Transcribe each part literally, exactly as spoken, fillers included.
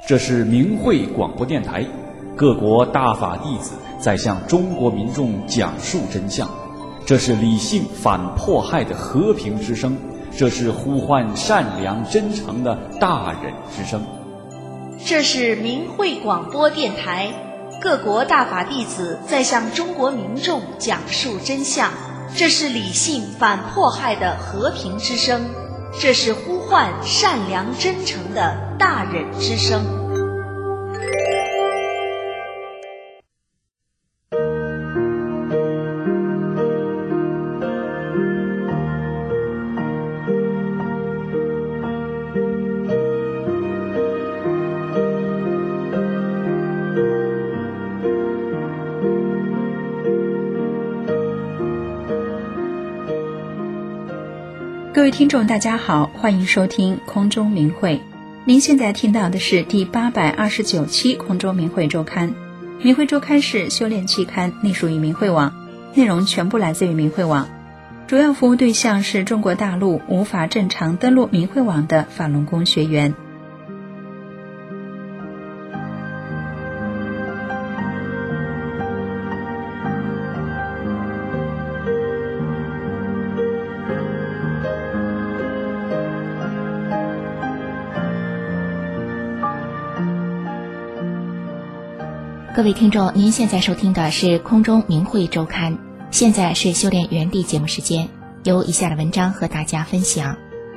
这是明慧广播电台，各国大法弟子在向中国民众讲述真相。这是理性反迫害的和平之声，这是呼唤善良真诚的大忍之声。 这是明慧广播电台，各国大法弟子在向中国民众讲述真相。这是理性反迫害的和平之声，这是呼唤善良真诚的大忍之声。 各位听众大家好，欢迎收听空中明慧。您现在听到的是第八百二十九期空中明慧周刊。明慧周刊是修炼期刊，隶属于明慧网，内容全部来自于明慧网，主要服务对象是中国大陆无法正常登录明慧网的法轮功学员。 各位听众，您现在收听的是空中明慧周刊，现在是修炼原地节目时间，由以下的文章和大家分享。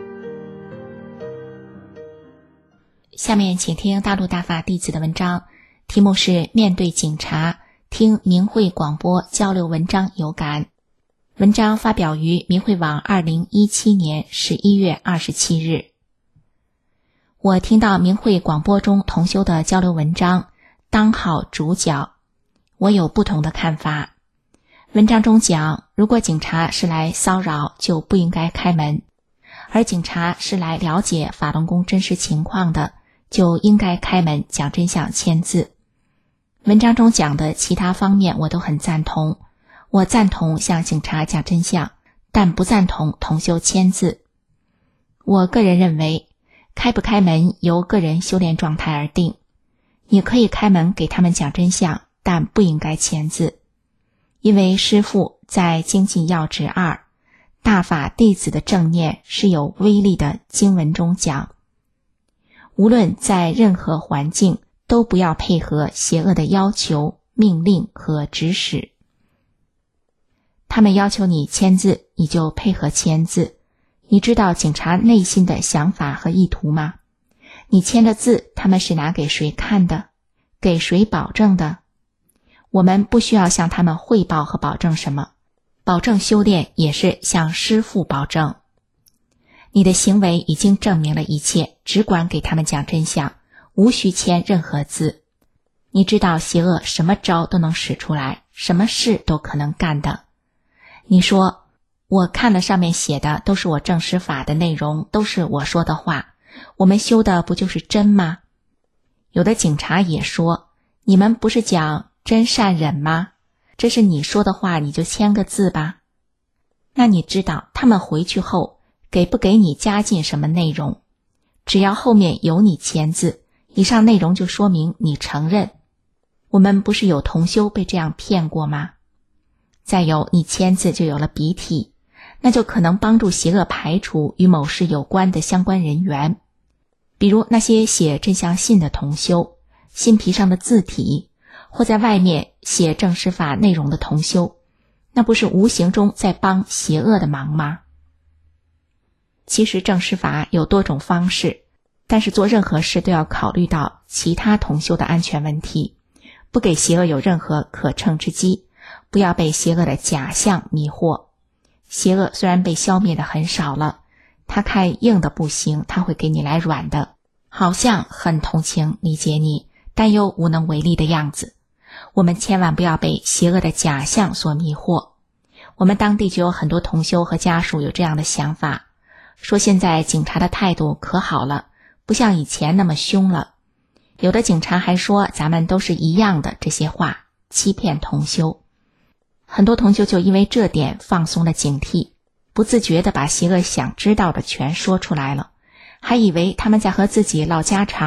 下面请听大陆大法弟子的文章，题目是面对警察，听明慧广播交流文章有感。文章发表于明慧网二零一七年十一月二十七日。我听到明慧广播中同修的交流文章当好主角，我有不同的看法。文章中讲，如果警察是来骚扰，就不应该开门；而警察是来了解法轮功真实情况的，就应该开门讲真相签字。文章中讲的其他方面我都很赞同，我赞同向警察讲真相，但不赞同同修签字。我个人认为，开不开门由个人修炼状态而定。你可以开门给他们讲真相，但不应该签字。因为师父在精进要旨二大法弟子的正念是有威力的经文中讲，无论在任何环境都不要配合邪恶的要求、命令和指使。他们要求你签字，你就配合签字。你知道警察内心的想法和意图吗？你签的字，他们是拿给谁看的？给谁保证的？我们不需要向他们汇报和保证什么，保证修炼也是向师父保证。你的行为已经证明了一切，只管给他们讲真相，无需签任何字。你知道邪恶什么招都能使出来，什么事都可能干的。你说，我看了上面写的都是我正实法的内容，都是我说的话，我们修的不就是真吗？有的警察也说，你们不是讲真善忍吗？这是你说的话，你就签个字吧。那你知道他们回去后给不给你加进什么内容？只要后面有你签字，以上内容就说明你承认。我们不是有同修被这样骗过吗？再有，你签字就有了笔体，那就可能帮助邪恶排除与某事有关的相关人员。比如那些写真相信的同修，信皮上的字体，或在外面写正实法内容的同修，那不是无形中在帮邪恶的忙吗？其实正实法有多种方式，但是做任何事都要考虑到其他同修的安全问题，不给邪恶有任何可乘之机，不要被邪恶的假象迷惑。邪恶虽然被消灭的很少了，他看硬的不行，他会给你来软的，好像很同情理解你，但又无能为力的样子。我们千万不要被邪恶的假象所迷惑。我们当地就有很多同修和家属有这样的想法，说现在警察的态度可好了，不像以前那么凶了。有的警察还说咱们都是一样的，这些话欺骗同修。很多同修就因为这点放松了警惕，不自觉地把邪恶想知道的全说出来了，还以为他们在和自己唠家常，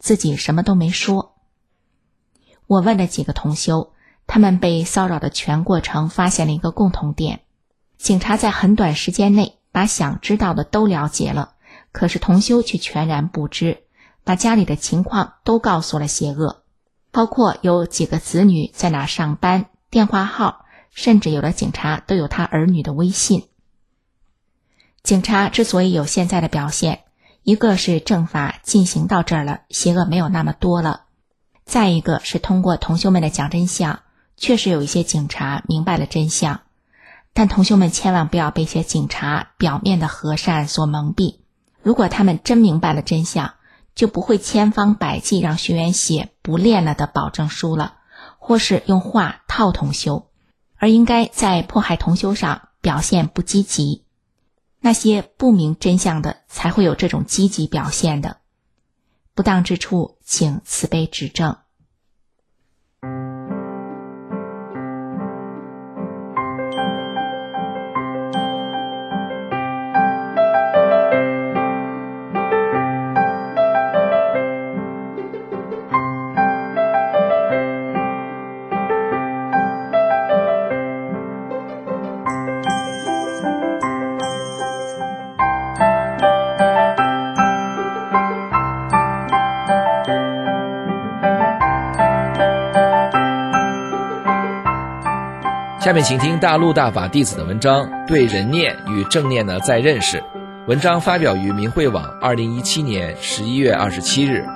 自己什么都没说。我问了几个同修，他们被骚扰的全过程发现了一个共同点，警察在很短时间内把想知道的都了解了，可是同修却全然不知，把家里的情况都告诉了邪恶，包括有几个子女在哪上班，电话号，甚至有的警察都有他儿女的微信。警察之所以有现在的表现，一个是正法进行到这儿了，邪恶没有那么多了，再一个是通过同修们的讲真相，确实有一些警察明白了真相，但同修们千万不要被一些警察表面的和善所蒙蔽，如果他们真明白了真相，就不会千方百计让学员写不练了的保证书了，或是用话套同修，而应该在迫害同修上表现不积极。那些不明真相的才会有这种积极表现的，不当之处请慈悲指正。 下面请听大陆大法弟子的文章《对人念与正念的再认识》，文章发表于明慧网二零一七年十一月二十七日。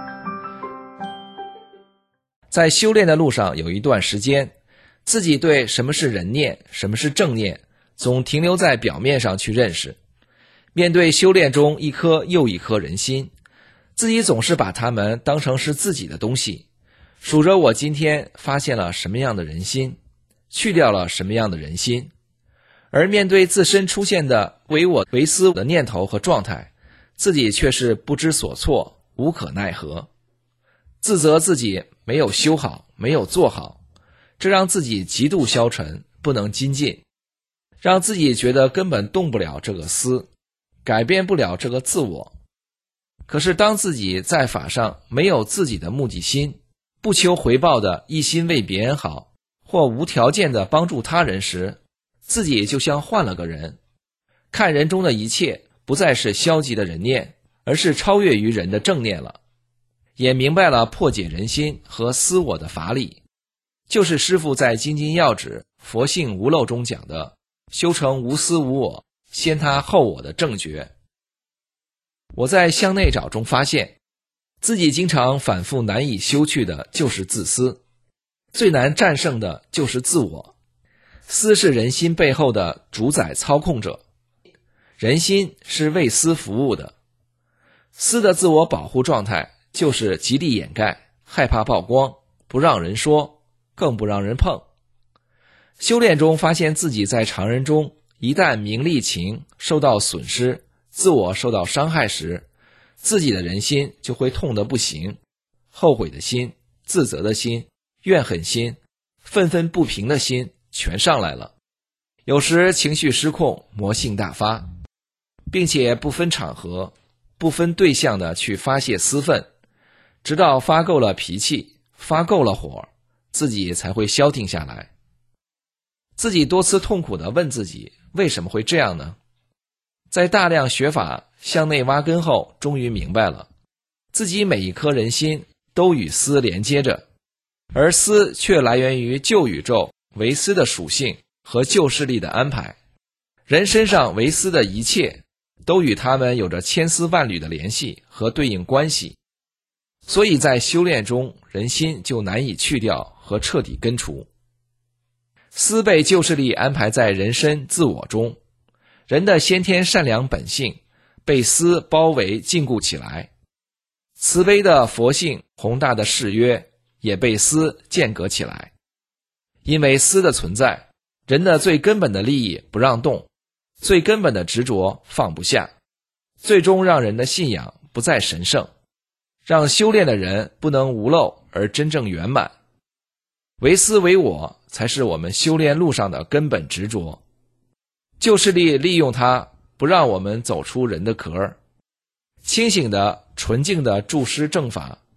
在修炼的路上有一段时间，自己对什么是人念，什么是正念，总停留在表面上去认识。面对修炼中一颗又一颗人心，自己总是把它们当成是自己的东西，数着我今天发现了什么样的人心，去掉了什么样的人心。而面对自身出现的唯我唯私的念头和状态，自己却是不知所措，无可奈何，自责自己没有修好，没有做好，这让自己极度消沉，不能精进，让自己觉得根本动不了这个私，改变不了这个自我。可是当自己在法上没有自己的目的心，不求回报的一心为别人好，或无条件的帮助他人时，自己就像换了个人，看人中的一切不再是消极的人念，而是超越于人的正念了，也明白了破解人心和私我的法理，就是师父在精进要旨佛性无漏中讲的修成无私无我，先他后我的正觉。我在向内找中发现，自己经常反复难以修去的就是自私，最难战胜的就是自我。私是人心背后的主宰操控者，人心是为私服务的。私的自我保护状态就是极力掩盖，害怕曝光，不让人说，更不让人碰。修炼中发现自己在常人中一旦名利情受到损失，自我受到伤害时，自己的人心就会痛得不行，后悔的心，自责的心，怨恨心，愤愤不平的心全上来了。有时情绪失控，魔性大发，并且不分场合，不分对象的去发泄私愤，直到发够了脾气，发够了火，自己才会消停下来。自己多次痛苦地问自己，为什么会这样呢？在大量学法向内挖根后，终于明白了，自己每一颗人心都与私连接着，而私却来源于旧宇宙唯私的属性和旧势力的安排。人身上唯私的一切都与他们有着千丝万缕的联系和对应关系，所以在修炼中人心就难以去掉和彻底根除。私被旧势力安排在人身自我中，人的先天善良本性被私包围禁锢起来，慈悲的佛性宏大的誓约也被私间隔起来。因为私的存在，人的最根本的利益不让动，最根本的执着放不下，最终让人的信仰不再神圣，让修炼的人不能无漏而真正圆满。唯私唯我才是我们修炼路上的根本执着。旧势力利用它，不让我们走出人的壳儿。清醒的纯净的注师正法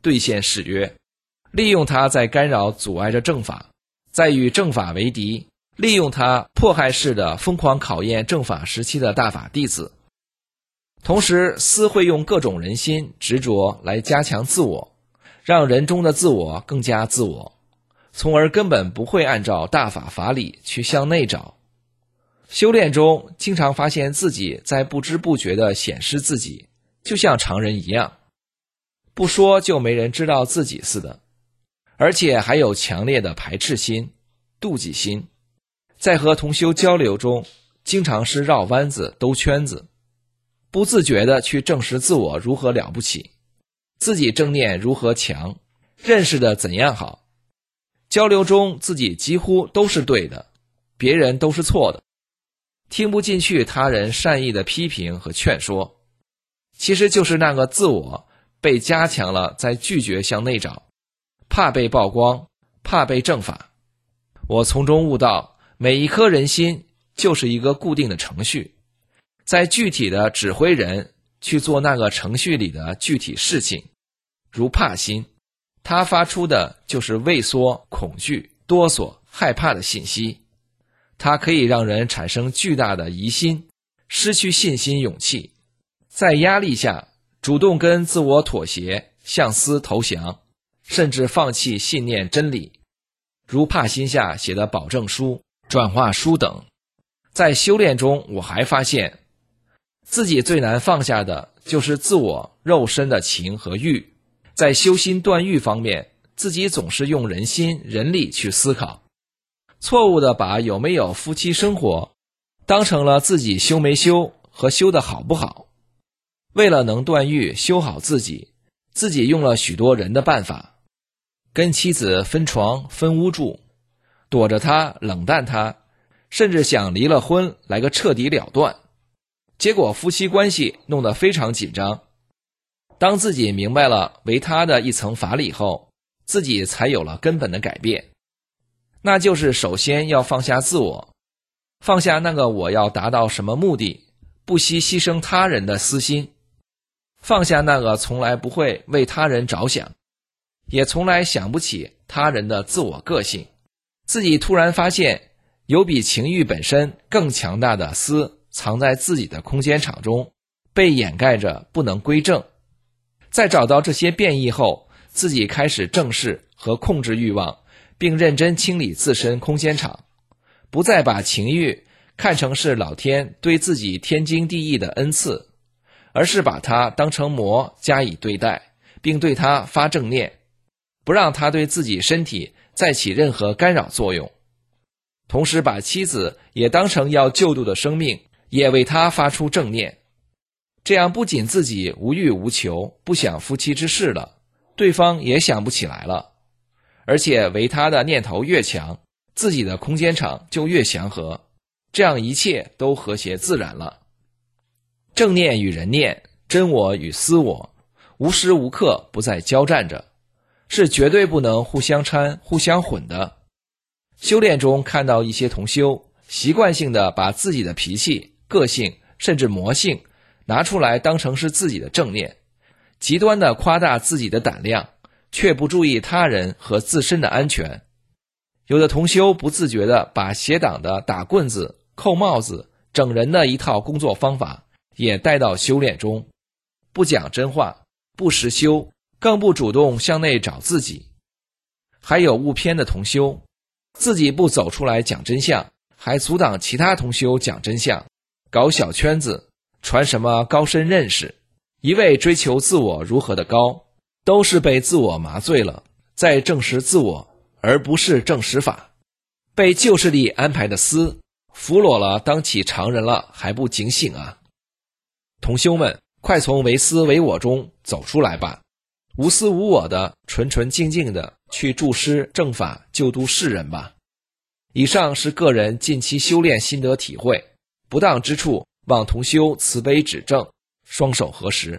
兑现誓约，利用它在干扰阻碍着正法，在与正法为敌，利用它迫害式的疯狂考验正法时期的大法弟子。同时，思会用各种人心执着来加强自我，让人中的自我更加自我，从而根本不会按照大法法理去向内找。修炼中经常发现自己在不知不觉地显示自己，就像常人一样，不说就没人知道自己似的，而且还有强烈的排斥心、妒忌心。在和同修交流中，经常是绕弯子、兜圈子，不自觉地去证实自我如何了不起，自己正念如何强，认识的怎样好。交流中自己几乎都是对的，别人都是错的，听不进去他人善意的批评和劝说，其实就是那个自我被加强了，在拒绝向内找，怕被曝光，怕被正法。我从中悟到，每一颗人心就是一个固定的程序，在具体的指挥人去做那个程序里的具体事情。如怕心，它发出的就是畏缩、恐惧、哆嗦、害怕的信息，它可以让人产生巨大的疑心，失去信心、勇气，在压力下主动跟自我妥协，向思投降，甚至放弃信念真理，如怕心下写的保证书、转化书等。在修炼中，我还发现自己最难放下的就是自我肉身的情和欲。在修心断欲方面，自己总是用人心人力去思考，错误地把有没有夫妻生活当成了自己修没修和修得好不好。为了能断欲修好自己，自己用了许多人的办法，跟妻子分床分屋住，躲着她冷淡她，甚至想离了婚来个彻底了断。结果夫妻关系弄得非常紧张。当自己明白了为他的一层法理后，自己才有了根本的改变。那就是首先要放下自我，放下那个我要达到什么目的，不惜牺牲他人的私心，放下那个从来不会为他人着想，也从来想不起他人的自我个性。自己突然发现，有比情欲本身更强大的私藏在自己的空间场中，被掩盖着不能归正。在找到这些变异后，自己开始正视和控制欲望，并认真清理自身空间场，不再把情欲看成是老天对自己天经地义的恩赐，而是把它当成魔加以对待，并对它发正念，不让它对自己身体再起任何干扰作用。同时把妻子也当成要救度的生命，也为他发出正念。这样不仅自己无欲无求，不想夫妻之事了，对方也想不起来了，而且为他的念头越强，自己的空间场就越祥和，这样一切都和谐自然了。正念与人念，真我与私我，无时无刻不在交战着，是绝对不能互相掺互相混的。修炼中看到一些同修习惯性的把自己的脾气、个性甚至魔性拿出来当成是自己的正念，极端的夸大自己的胆量，却不注意他人和自身的安全。有的同修不自觉地把邪党的打棍子、扣帽子、整人的一套工作方法也带到修炼中，不讲真话，不实修，更不主动向内找自己。还有误偏的同修，自己不走出来讲真相，还阻挡其他同修讲真相，搞小圈子，传什么高深认识，一味追求自我如何的高，都是被自我麻醉了，在证实自我，而不是证实法。被旧势力安排的私俘虏了，当起常人了，还不警醒啊！同修们，快从唯私唯我中走出来吧，无私无我的，纯纯净净的去助师正法，救度世人吧。以上是个人近期修炼心得体会，不当之处望同修慈悲指正，双手合十。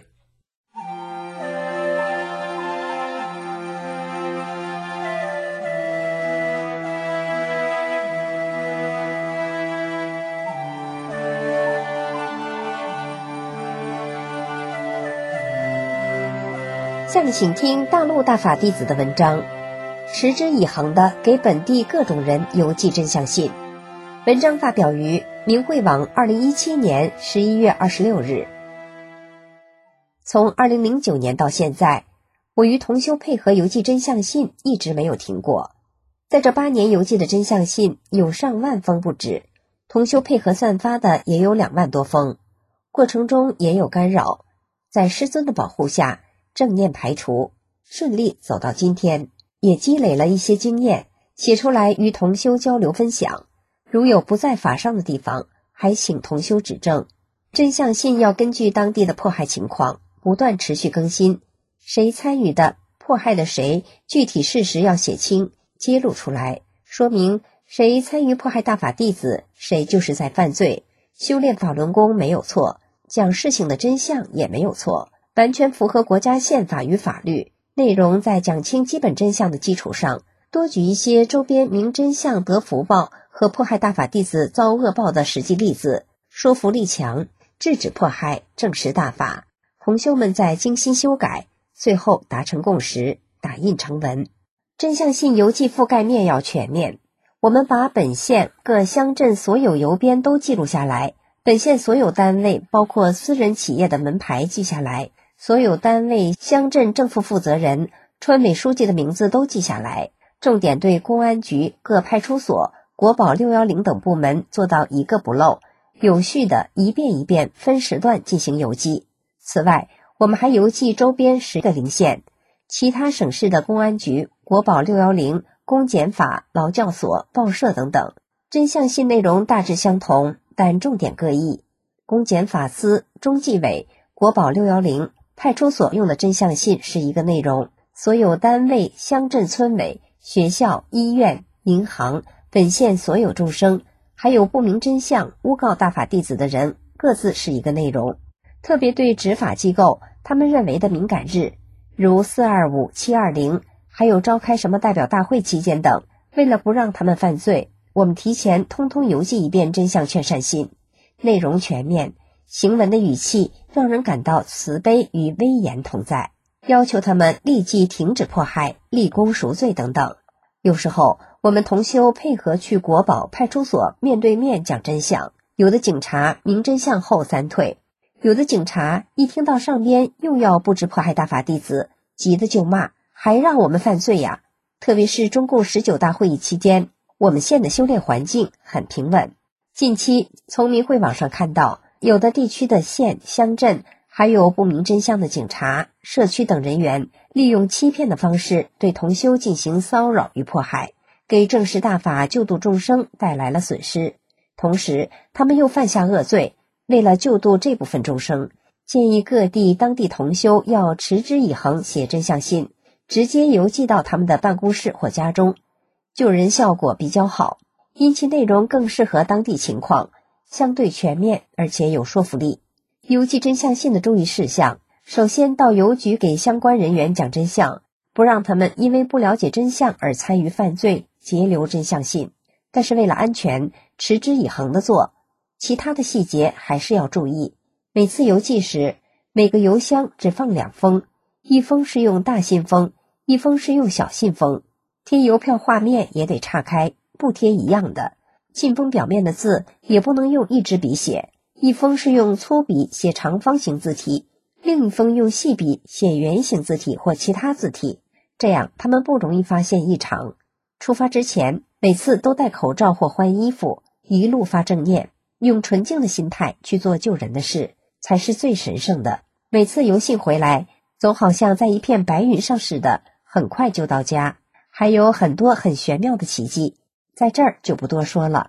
下面请听大陆大法弟子的文章，持之以恒地给本地各种人邮寄真相信。文章发表于明慧网二零一七年十一月二十六日。从二零零九年到现在，我与同修配合邮寄真相信一直没有停过。在这八年邮寄的真相信有上万封不止，同修配合散发的也有两万多封，过程中也有干扰，在师尊的保护下，正念排除，顺利走到今天，也积累了一些经验，写出来与同修交流分享。如有不在法上的地方，还请同修指正。真相信要根据当地的迫害情况不断持续更新，谁参与的、迫害的谁，具体事实要写清揭露出来，说明谁参与迫害大法弟子，谁就是在犯罪。修炼法轮功没有错，讲事情的真相也没有错，完全符合国家宪法与法律。内容在讲清基本真相的基础上，多举一些周边明真相得福报和迫害大法弟子遭恶报的实际例子，说服力强，制止迫害，证实大法。同修们在精心修改，最后达成共识，打印成文。真相信邮寄覆盖面要全面，我们把本县各乡镇所有邮编都记录下来，本县所有单位包括私人企业的门牌记下来，所有单位乡镇政府负责人、川委书记的名字都记下来，重点对公安局、各派出所、国保六一零等部门做到一个不漏，有序的一遍一遍分时段进行邮寄。此外，我们还邮寄周边十个邻县，其他省市的公安局、国保六一零、公检法、劳教所、报社等等。真相信内容大致相同，但重点各异。公检法司、中纪委、国保六一零、派出所用的真相信是一个内容，所有单位、乡镇村委、学校、医院、银行、本县所有众生，还有不明真相诬告大法弟子的人，各自是一个内容。特别对执法机构他们认为的敏感日，如四二五、七二零，还有召开什么代表大会期间等，为了不让他们犯罪，我们提前通通邮寄一遍真相劝善信，内容全面，行文的语气让人感到慈悲与威严同在，要求他们立即停止迫害，立功赎罪等等。有时候我们同修配合去国保、派出所面对面讲真相，有的警察明真相后三退，有的警察一听到上边又要布置迫害大法弟子，急得就骂，还让我们犯罪呀！特别是中共十九大会议期间，我们县的修炼环境很平稳。近期从明慧网上看到，有的地区的县、乡镇还有不明真相的警察、社区等人员，利用欺骗的方式对同修进行骚扰与迫害，给证实大法救度众生带来了损失。同时他们又犯下恶罪，为了救度这部分众生，建议各地当地同修要持之以恒写真相信，直接邮寄到他们的办公室或家中，救人效果比较好，因其内容更适合当地情况，相对全面而且有说服力。邮寄真相信的注意事项，首先到邮局给相关人员讲真相，不让他们因为不了解真相而参与犯罪，截留真相信。但是为了安全，持之以恒地做，其他的细节还是要注意。每次邮寄时，每个邮箱只放两封，一封是用大信封，一封是用小信封。贴邮票画面也得岔开，不贴一样的。信封表面的字也不能用一支笔写，一封是用粗笔写长方形字体，另一封用细笔写圆形字体或其他字体，这样他们不容易发现异常。出发之前，每次都戴口罩或换衣服，一路发正念，用纯净的心态去做救人的事，才是最神圣的。每次邮信回来，总好像在一片白云上似的，很快就到家，还有很多很玄妙的奇迹，在这儿就不多说了。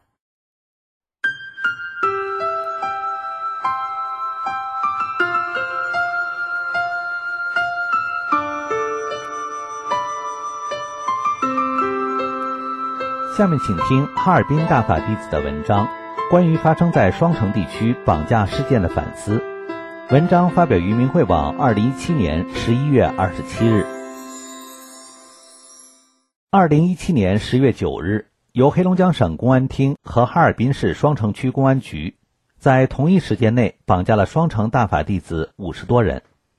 下面请听哈尔滨大法弟子的文章，关于发生在双城地区绑架事件的反思。文章发表于明慧网二零一七年十一月二十七日。二零一七年十月九日，由黑龙江省公安厅和哈尔滨市双城区公安局在同一时间内绑架了双城大法弟子五十多人。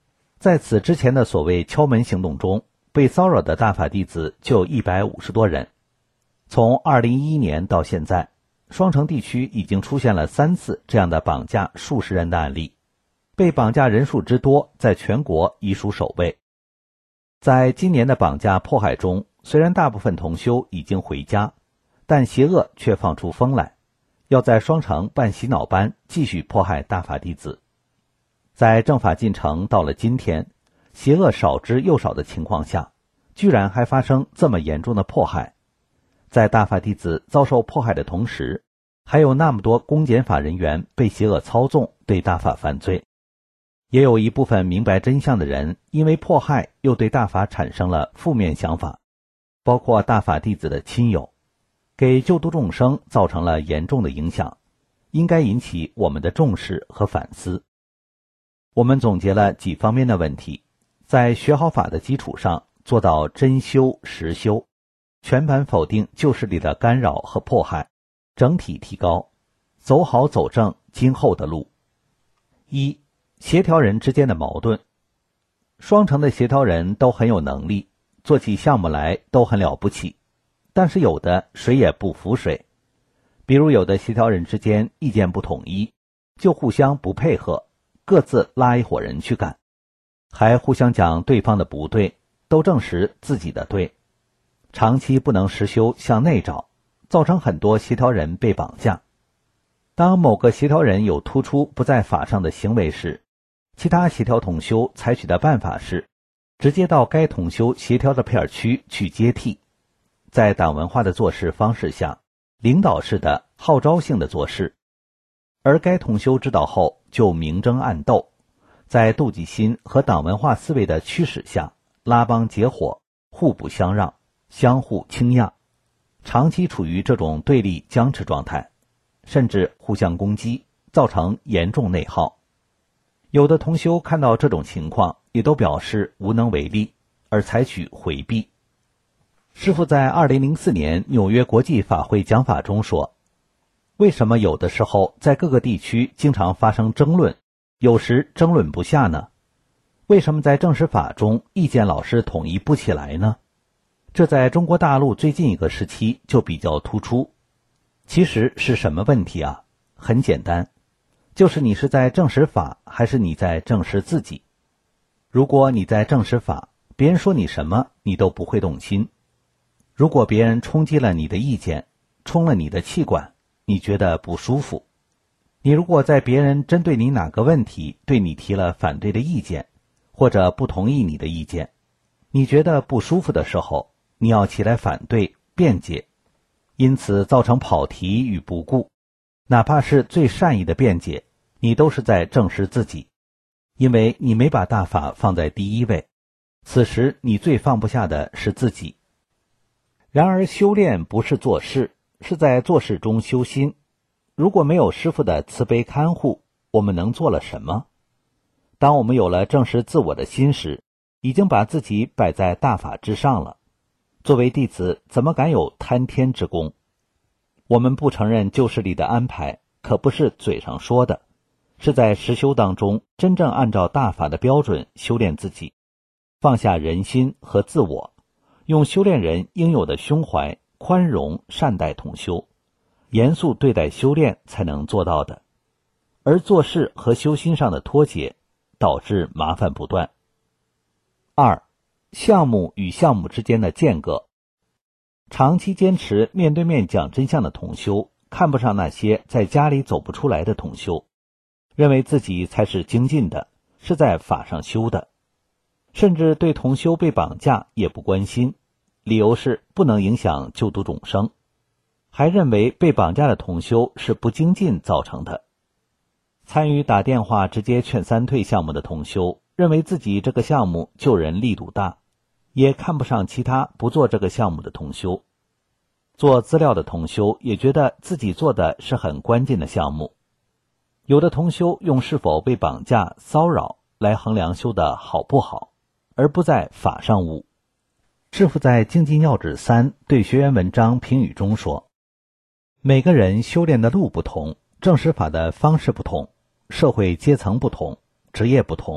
在此之前的所谓敲门行动中，被骚扰的大法弟子就一百五十多人。从二零一一年到现在，双城地区已经出现了三次这样的绑架数十人的案例，被绑架人数之多在全国已属首位。在今年的绑架迫害中，虽然大部分同修已经回家，但邪恶却放出风来，要在双城办洗脑班，继续迫害大法弟子。在正法进程到了今天，邪恶少之又少的情况下，居然还发生这么严重的迫害。在大法弟子遭受迫害的同时，还有那么多公检法人员被邪恶操纵，对大法犯罪。也有一部分明白真相的人，因为迫害又对大法产生了负面想法，包括大法弟子的亲友，给救度众生造成了严重的影响，应该引起我们的重视和反思。我们总结了几方面的问题，在学好法的基础上，做到真修实修，全盘否定旧势力的干扰和迫害，整体提高，走好走正今后的路。一、协调人之间的矛盾。双城的协调人都很有能力，做起项目来都很了不起，但是有的谁也不服谁。比如有的协调人之间意见不统一，就互相不配合，各自拉一伙人去干，还互相讲对方的不对，都证实自己的对。长期不能实修向内找，造成很多协调人被绑架。当某个协调人有突出不在法上的行为时，其他协调同修采取的办法是直接到该同修协调的片区去接替，在党文化的做事方式下，领导式的号召性的做事，而该同修知道后就明争暗斗，在妒忌心和党文化思维的驱使下，拉帮结伙，互不相让，相互倾轧，长期处于这种对立僵持状态，甚至互相攻击，造成严重内耗。有的同修看到这种情况，也都表示无能为力，而采取回避。师父在二零零四年纽约国际法会讲法中说，为什么有的时候在各个地区经常发生争论，有时争论不下呢？为什么在正史法中意见老是统一不起来呢？这在中国大陆最近一个时期就比较突出。其实是什么问题啊？很简单，就是你是在证实法，还是你在证实自己？如果你在证实法，别人说你什么，你都不会动心。如果别人冲击了你的意见，冲了你的气管，你觉得不舒服。你如果在别人针对你哪个问题对你提了反对的意见，或者不同意你的意见，你觉得不舒服的时候，你要起来反对辩解，因此造成跑题与不顾。哪怕是最善意的辩解，你都是在证实自己，因为你没把大法放在第一位，此时你最放不下的是自己。然而修炼不是做事，是在做事中修心。如果没有师父的慈悲看护，我们能做了什么？当我们有了正视自我的心时，已经把自己摆在大法之上了。作为弟子，怎么敢有贪天之功？我们不承认旧势力的安排，可不是嘴上说的，是在实修当中真正按照大法的标准修炼自己，放下人心和自我，用修炼人应有的胸怀，宽容善待同修，严肃对待修炼才能做到的。而做事和修心上的脱节，导致麻烦不断。二、项目与项目之间的间隔。长期坚持面对面讲真相的同修，看不上那些在家里走不出来的同修，认为自己才是精进的，是在法上修的，甚至对同修被绑架也不关心，理由是不能影响救度众生，还认为被绑架的同修是不精进造成的。参与打电话直接劝三退项目的同修，认为自己这个项目救人力度大，也看不上其他不做这个项目的同修。做资料的同修也觉得自己做的是很关键的项目。有的同修用是否被绑架骚扰来衡量修的好不好，而不在法上悟。师父在精进要旨三对学员文章评语中说，每个人修炼的路不同，证实法的方式不同，社会阶层不同，职业不同，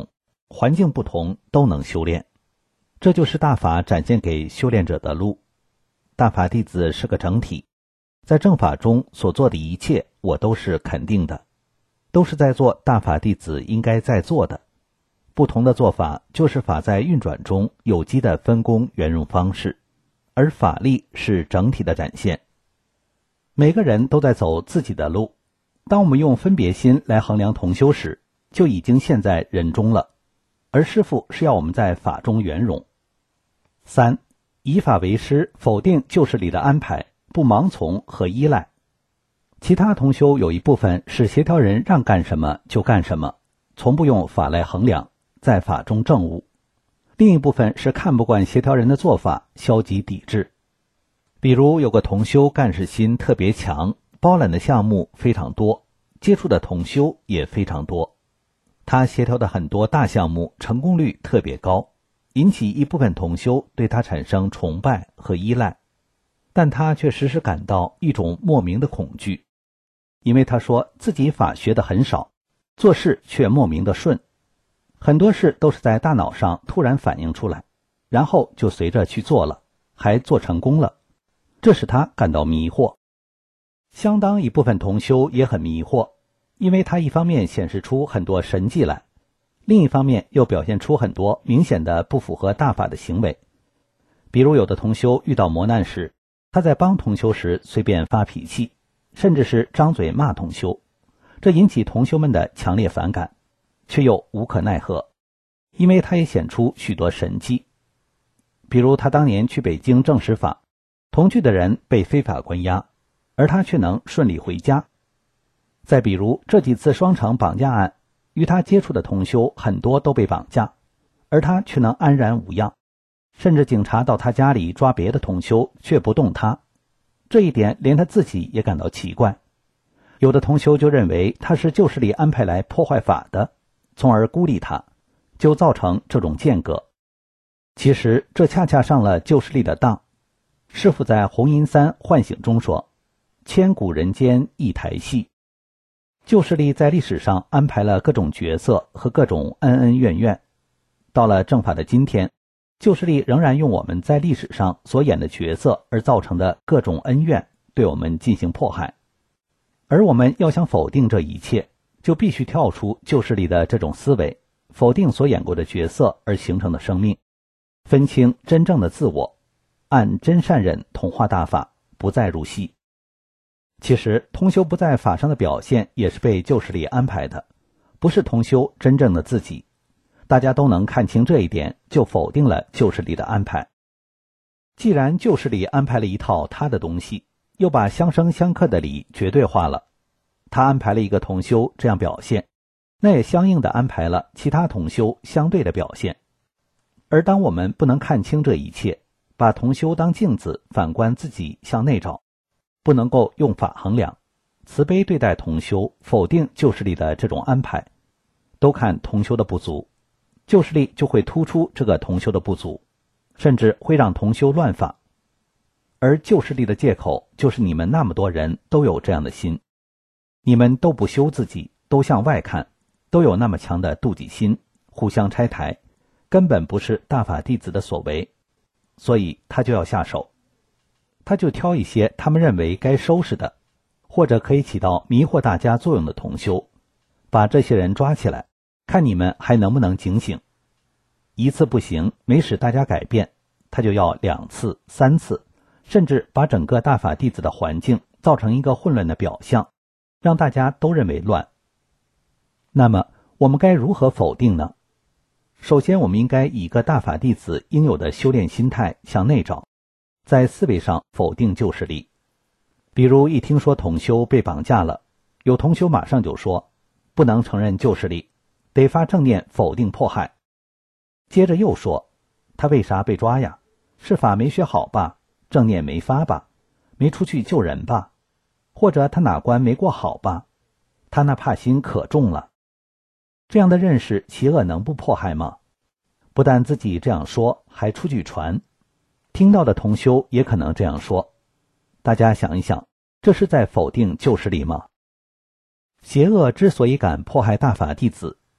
环境不同都能修炼。这就是大法展现给修炼者的路。大法弟子是个整体，在正法中所做的一切，我都是肯定的，都是在做大法弟子应该在做的。不同的做法就是法在运转中有机的分工圆融方式，而法力是整体的展现。每个人都在走自己的路，当我们用分别心来衡量同修时，就已经陷在人中了，而师父是要我们在法中圆融。三，以法为师，否定旧势力的安排，不盲从和依赖。其他同修有一部分是协调人让干什么就干什么，从不用法来衡量，在法中证悟。另一部分是看不惯协调人的做法，消极抵制。比如有个同修干事心特别强，包揽的项目非常多，接触的同修也非常多，他协调的很多大项目成功率特别高，引起一部分同修对他产生崇拜和依赖，但他却时时感到一种莫名的恐惧，因为他说自己法学的很少，做事却莫名的顺，很多事都是在大脑上突然反映出来，然后就随着去做了，还做成功了，这使他感到迷惑。相当一部分同修也很迷惑，因为他一方面显示出很多神迹来，另一方面又表现出很多明显的不符合大法的行为。比如有的同修遇到磨难时，他在帮同修时随便发脾气，甚至是张嘴骂同修，这引起同修们的强烈反感，却又无可奈何，因为他也显出许多神迹。比如他当年去北京证实法，同去的人被非法关押，而他却能顺利回家。再比如这几次双城绑架案，与他接触的同修很多都被绑架，而他却能安然无恙，甚至警察到他家里抓别的同修却不动他，这一点连他自己也感到奇怪。有的同修就认为他是旧势力安排来破坏法的，从而孤立他，就造成这种间隔。其实这恰恰上了旧势力的当。师父在红银三唤醒中说，千古人间一台戏。旧势力在历史上安排了各种角色和各种恩恩怨怨，到了正法的今天，旧势力仍然用我们在历史上所演的角色而造成的各种恩怨对我们进行迫害。而我们要想否定这一切，就必须跳出旧势力的这种思维，否定所演过的角色而形成的生命，分清真正的自我，按真善忍同化大法，不再入戏。其实同修不在法上的表现也是被旧势力安排的，不是同修真正的自己。大家都能看清这一点，就否定了旧势力的安排。既然旧势力安排了一套他的东西，又把相生相克的理绝对化了，他安排了一个同修这样表现，那也相应的安排了其他同修相对的表现。而当我们不能看清这一切，把同修当镜子反观自己向内照，不能够用法衡量，慈悲对待同修，否定旧势力的这种安排，都看同修的不足，旧势力就会突出这个同修的不足，甚至会让同修乱法。而旧势力的借口就是你们那么多人都有这样的心，你们都不修自己，都向外看，都有那么强的妒忌心，互相拆台，根本不是大法弟子的所为，所以他就要下手。他就挑一些他们认为该收拾的，或者可以起到迷惑大家作用的同修，把这些人抓起来，看你们还能不能警醒。一次不行，没使大家改变，他就要两次、三次，甚至把整个大法弟子的环境造成一个混乱的表象，让大家都认为乱。那么我们该如何否定呢？首先我们应该以一个大法弟子应有的修炼心态向内照，在思维上否定旧势力。比如一听说同修被绑架了，有同修马上就说不能承认旧势力，得发正念否定迫害。接着又说他为啥被抓呀？是法没学好吧？正念没发吧？没出去救人吧？或者他哪关没过好吧？他那怕心可重了。这样的认识，邪恶能不迫害吗？不但自己这样说，还出去传，听到的同修也可能这样说。大家想一想，这是在否定旧势力吗？邪恶之所以敢迫害大法弟子，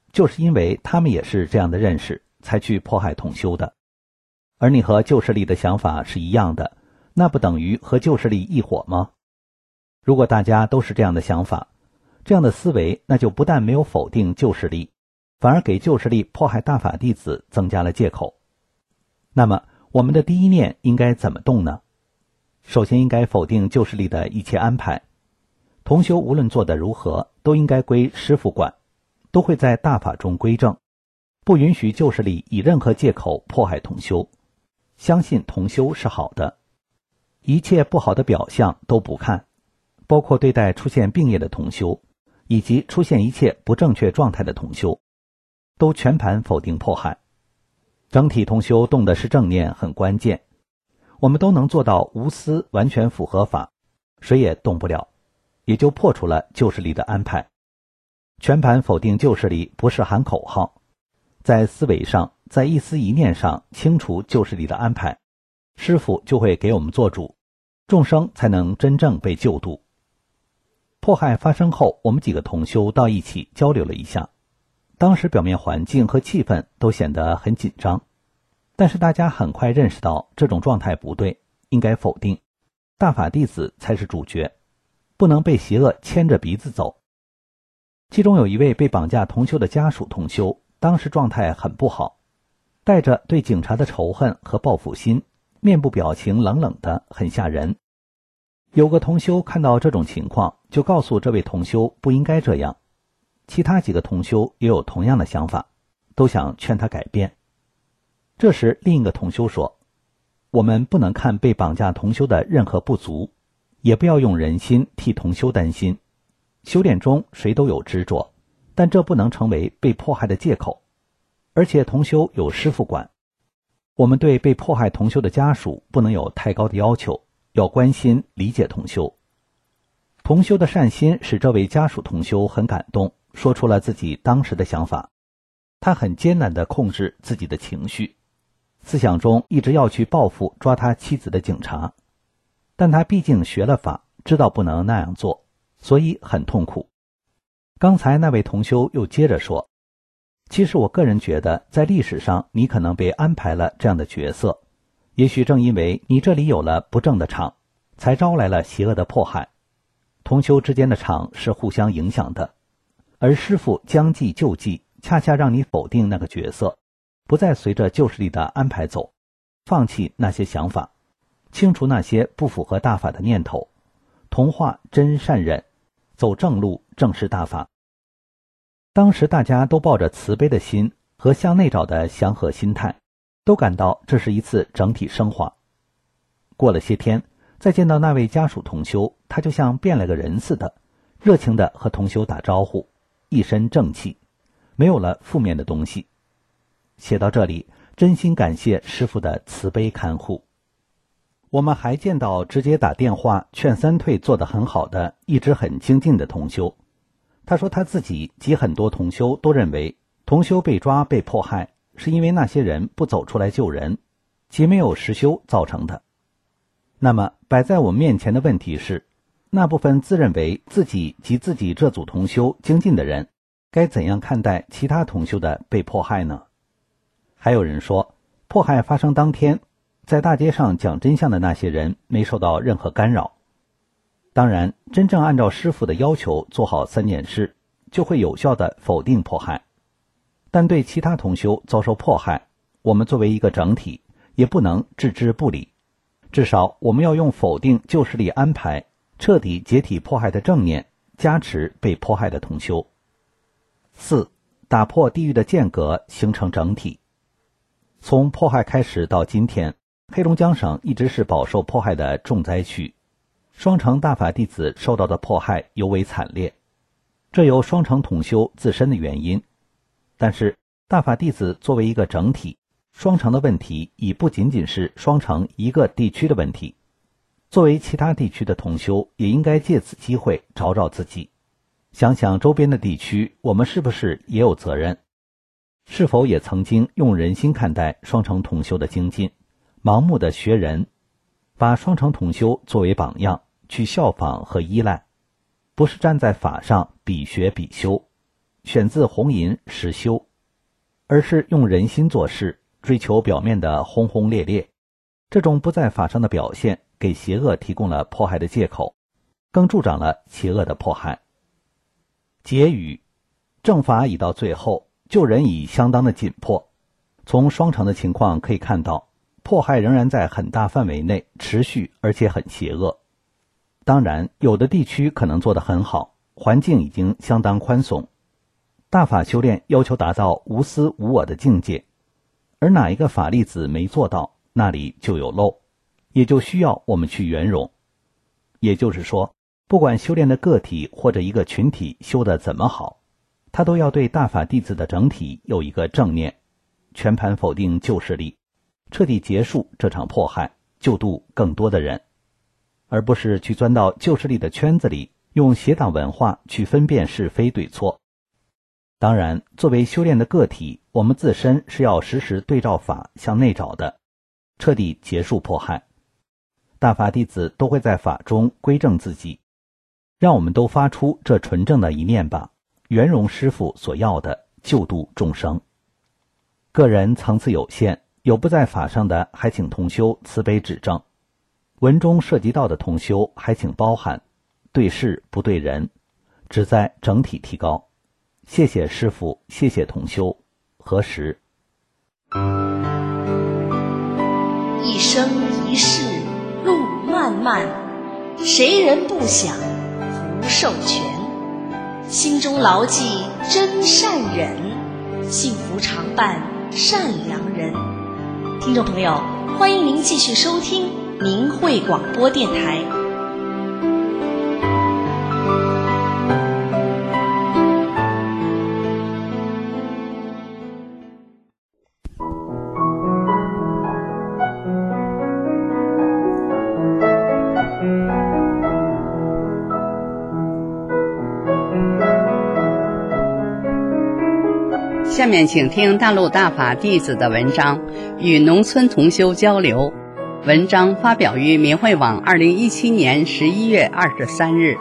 就是因为他们也是这样的认识，才去迫害同修的。而你和旧势力的想法是一样的，那不等于和旧势力一伙吗？如果大家都是这样的想法，这样的思维，那就不但没有否定旧势力，反而给旧势力迫害大法弟子增加了借口。那么我们的第一念应该怎么动呢？首先应该否定旧势力的一切安排，同修无论做得如何，都应该归师父管，都会在大法中归正，不允许旧势力以任何借口迫害同修。相信同修是好的，一切不好的表象都不看，包括对待出现病业的同修，以及出现一切不正确状态的同修，都全盘否定迫害。整体同修动的是正念很关键，我们都能做到无私，完全符合法，谁也动不了，也就破除了旧势力的安排。全盘否定旧势力不是喊口号，在思维上，在一思一念上清除旧势力的安排，师父就会给我们做主，众生才能真正被救度。迫害发生后，我们几个同修到一起交流了一下，当时表面环境和气氛都显得很紧张，但是大家很快认识到这种状态不对，应该否定，大法弟子才是主角，不能被邪恶牵着鼻子走。其中有一位被绑架同修的家属同修，当时状态很不好，带着对警察的仇恨和报复心，面部表情冷冷的，很吓人。有个同修看到这种情况，就告诉这位同修不应该这样。其他几个同修也有同样的想法，都想劝他改变。这时另一个同修说，我们不能看被绑架同修的任何不足，也不要用人心替同修担心。修炼中谁都有执着，但这不能成为被迫害的借口。而且同修有师父管，我们对被迫害同修的家属不能有太高的要求，要关心理解同修。同修的善心使这位家属同修很感动，说出了自己当时的想法。他很艰难地控制自己的情绪，思想中一直要去报复抓他妻子的警察，但他毕竟学了法，知道不能那样做，所以很痛苦。刚才那位同修又接着说，其实我个人觉得在历史上你可能被安排了这样的角色，也许正因为你这里有了不正的场，才招来了邪恶的迫害。同修之间的场是互相影响的，而师父将计就计，恰恰让你否定那个角色，不再随着旧势力的安排走，放弃那些想法，清除那些不符合大法的念头，同化真善忍，走正路，正视大法。当时大家都抱着慈悲的心和向内找的祥和心态，都感到这是一次整体升华。过了些天，再见到那位家属同修，他就像变了个人似的，热情地和同修打招呼，一身正气，没有了负面的东西。写到这里，真心感谢师父的慈悲看护。我们还见到直接打电话劝三退做得很好的，一直很精进的同修。他说他自己及很多同修都认为，同修被抓被迫害，是因为那些人不走出来救人，即没有实修造成的。那么摆在我们面前的问题是，那部分自认为自己及自己这组同修精进的人，该怎样看待其他同修的被迫害呢？还有人说，迫害发生当天，在大街上讲真相的那些人没受到任何干扰。当然，真正按照师父的要求做好三件事，就会有效地否定迫害。但对其他同修遭受迫害，我们作为一个整体，也不能置之不理。至少我们要用否定旧势力安排，彻底解体迫害的正念，加持被迫害的同修。四、打破地域的间隔，形成整体。从迫害开始到今天，黑龙江省一直是饱受迫害的重灾区。双城大法弟子受到的迫害尤为惨烈，这有双城同修自身的原因。但是大法弟子作为一个整体，双城的问题已不仅仅是双城一个地区的问题，作为其他地区的同修，也应该借此机会找找自己，想想周边的地区，我们是不是也有责任？是否也曾经用人心看待双城同修的精进，盲目的学人，把双城同修作为榜样去效仿和依赖，不是站在法上比学比修， 选自红银实修，而是用人心做事，追求表面的轰轰烈烈。这种不在法上的表现，给邪恶提供了迫害的借口，更助长了邪恶的迫害。结语：正法已到最后，救人已相当的紧迫。从双城的情况可以看到，迫害仍然在很大范围内持续，而且很邪恶。当然，有的地区可能做得很好，环境已经相当宽松。大法修炼要求达到无私无我的境界，而哪一个法粒子没做到，那里就有漏，也就需要我们去圆融。也就是说，不管修炼的个体或者一个群体修得怎么好，他都要对大法弟子的整体有一个正念，全盘否定旧势力，彻底结束这场迫害，救度更多的人，而不是去钻到旧势力的圈子里，用邪党文化去分辨是非对错。当然，作为修炼的个体，我们自身是要时时对照法向内找的，彻底结束迫害。大法弟子都会在法中归正自己，让我们都发出这纯正的一念吧，圆融师父所要的救度众生。个人层次有限，有不在法上的，还请同修慈悲指正。文中涉及到的同修，还请包涵，对事不对人，旨在整体提高。谢谢师父，谢谢同修。何时？ 一生一世路漫漫，谁人不想福寿全？心中牢记真善忍，幸福常伴善良人。听众朋友，欢迎您继续收听明慧广播电台。 下面请听大陆大法弟子的文章，与农村同修交流。文章发表于明慧网二零一七年十一月二十三日。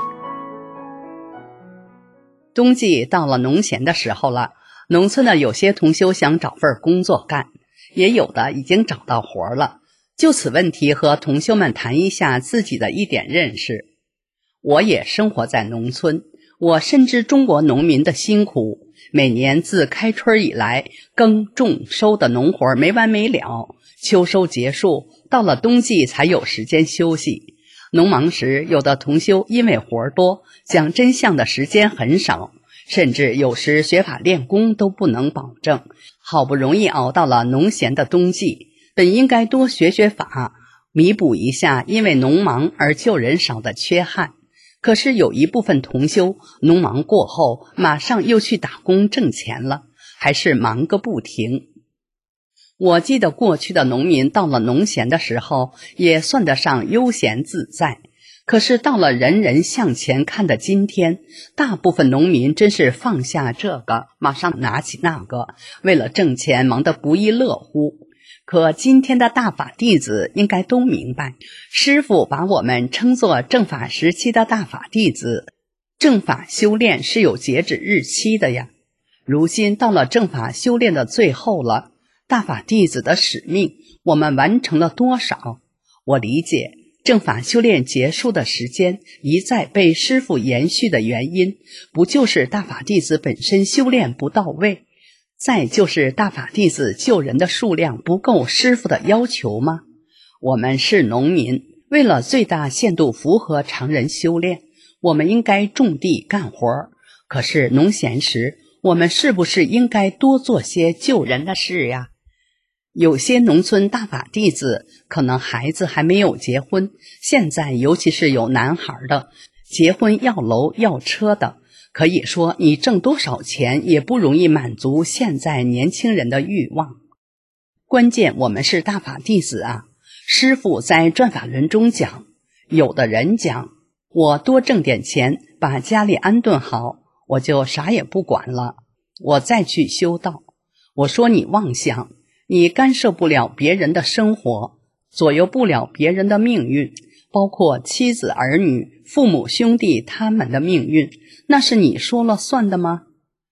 冬季到了农闲的时候了，农村的有些同修想找份工作干，也有的已经找到活了。就此问题和同修们谈一下自己的一点认识。我也生活在农村，我深知中国农民的辛苦，每年自开春以来，耕种收的农活没完没了，秋收结束，到了冬季才有时间休息。农忙时，有的同修因为活多，讲真相的时间很少，甚至有时学法练功都不能保证。好不容易熬到了农闲的冬季，本应该多学学法，弥补一下因为农忙而救人少的缺憾。可是有一部分同修，农忙过后马上又去打工挣钱了，还是忙个不停。我记得过去的农民到了农闲的时候，也算得上悠闲自在。可是到了人人向前看的今天，大部分农民真是放下这个，马上拿起那个，为了挣钱忙得不亦乐乎。可今天的大法弟子应该都明白，师父把我们称作正法时期的大法弟子，正法修炼是有截止日期的呀。如今到了正法修炼的最后了，大法弟子的使命我们完成了多少？我理解正法修炼结束的时间一再被师父延续的原因，不就是大法弟子本身修炼不到位，再就是大法弟子救人的数量不够师父的要求吗？我们是农民，为了最大限度符合常人修炼，我们应该种地干活。可是农闲时，我们是不是应该多做些救人的事呀？有些农村大法弟子可能孩子还没有结婚，现在尤其是有男孩的，结婚要楼要车的，可以说你挣多少钱也不容易满足现在年轻人的欲望。关键我们是大法弟子啊，师父在转法轮中讲，有的人讲我多挣点钱，把家里安顿好，我就啥也不管了，我再去修道。我说你妄想，你干涉不了别人的生活，左右不了别人的命运，包括妻子儿女、父母兄弟他们的命运，那是你说了算的吗？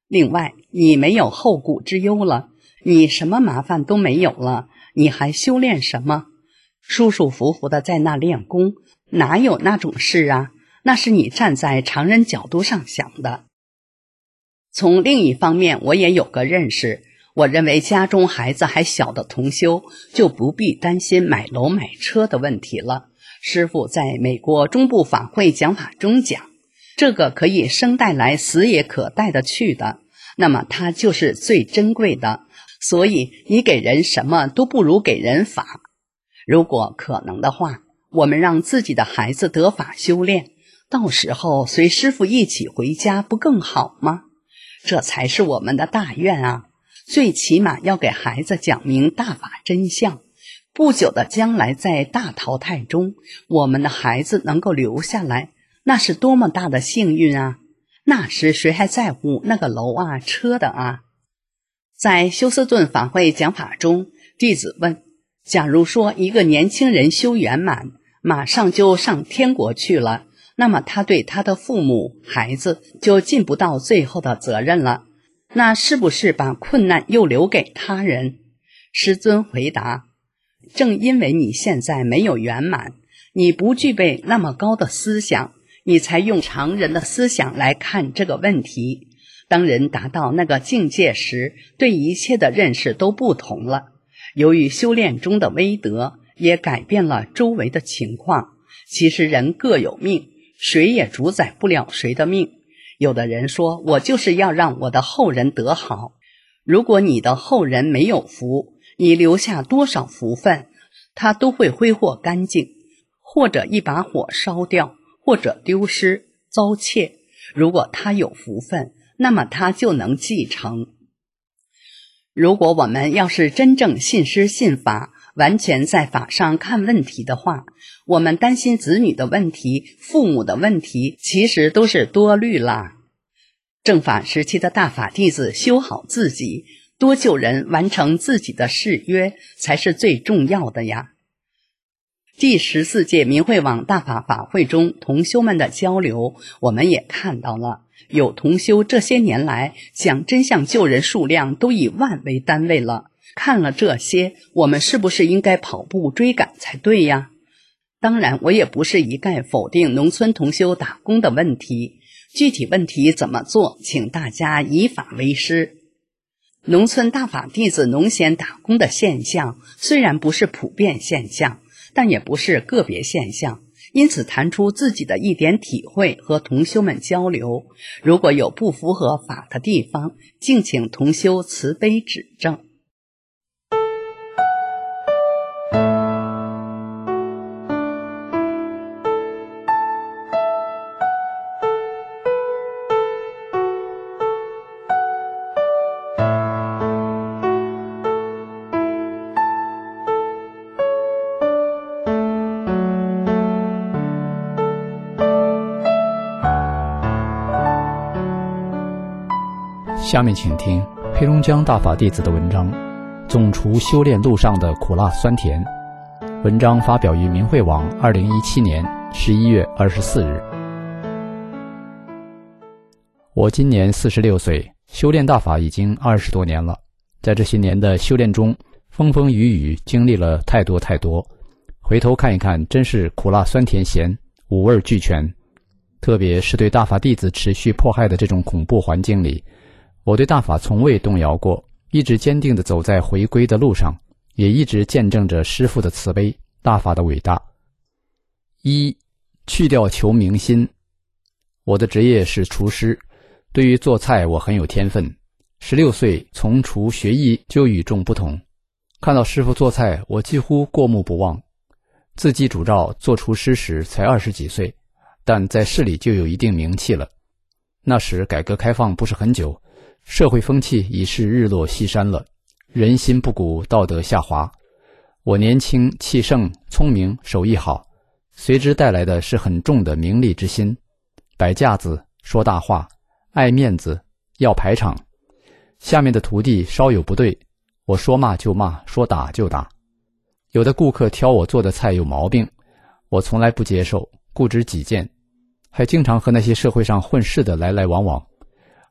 另外，你没有后顾之忧了，你什么麻烦都没有了，你还修炼什么？舒舒服服的在那练功，哪有那种事啊？那是你站在常人角度上想的。从另一方面，我也有个认识，我认为家中孩子还小的同修就不必担心买楼买车的问题了。师父在美国中部法会讲法中讲，这个可以生带来死也可带得去的，那么它就是最珍贵的，所以你给人什么都不如给人法。如果可能的话，我们让自己的孩子得法修炼，到时候随师父一起回家不更好吗？这才是我们的大愿啊！最起码要给孩子讲明大法真相。不久的将来在大淘汰中，我们的孩子能够留下来，那是多么大的幸运啊！那时谁还在乎那个楼啊车的啊？在休斯顿法会讲法中，弟子问，假如说一个年轻人修圆满，马上就上天国去了，那么他对他的父母孩子就尽不到最后的责任了，那是不是把困难又留给他人？师尊回答，正因为你现在没有圆满，你不具备那么高的思想，你才用常人的思想来看这个问题。当人达到那个境界时，对一切的认识都不同了。由于修炼中的威德，也改变了周围的情况。其实人各有命，谁也主宰不了谁的命。有的人说，我就是要让我的后人得好。如果你的后人没有福，你留下多少福分，他都会挥霍干净，或者一把火烧掉，或者丢失遭窃。如果他有福分，那么他就能继承。如果我们要是真正信师信法，完全在法上看问题的话，我们担心子女的问题，父母的问题，其实都是多虑啦。正法时期的大法弟子修好自己，多救人，完成自己的誓约，才是最重要的呀。第十四届明慧网大法法会中同修们的交流，我们也看到了，有同修这些年来讲真相救人数量都以万为单位了。看了这些，我们是不是应该跑步追赶才对呀？当然，我也不是一概否定农村同修打工的问题，具体问题怎么做，请大家以法为师。农村大法弟子农闲打工的现象虽然不是普遍现象，但也不是个别现象，因此谈出自己的一点体会和同修们交流。如果有不符合法的地方，敬请同修慈悲指正。 下面请听黑龙江大法弟子的文章《总除修炼路上的苦辣酸甜》。文章发表于明慧网二零一七年十一月二十四日。我今年四十六岁，修炼大法已经二十多年了。在这些年的修炼中，风风雨雨，经历了太多太多。回头看一看，真是苦辣酸甜咸，五味俱全。特别是对大法弟子持续迫害的这种恐怖环境里，我对大法从未动摇过，一直坚定地走在回归的路上，也一直见证着师父的慈悲，大法的伟大。一，去掉求名心。我的职业是厨师，对于做菜我很有天分。十六岁从厨学艺就与众不同，看到师父做菜，我几乎过目不忘。自己主照做厨师时才二十几岁，但在市里就有一定名气了。那时改革开放不是很久，社会风气已是日落西山了，人心不古，道德下滑。我年轻气盛，聪明，手艺好，随之带来的是很重的名利之心，摆架子，说大话，爱面子，要排场。下面的徒弟稍有不对，我说骂就骂，说打就打。有的顾客挑我做的菜有毛病，我从来不接受，固执己见，还经常和那些社会上混事的来来往往。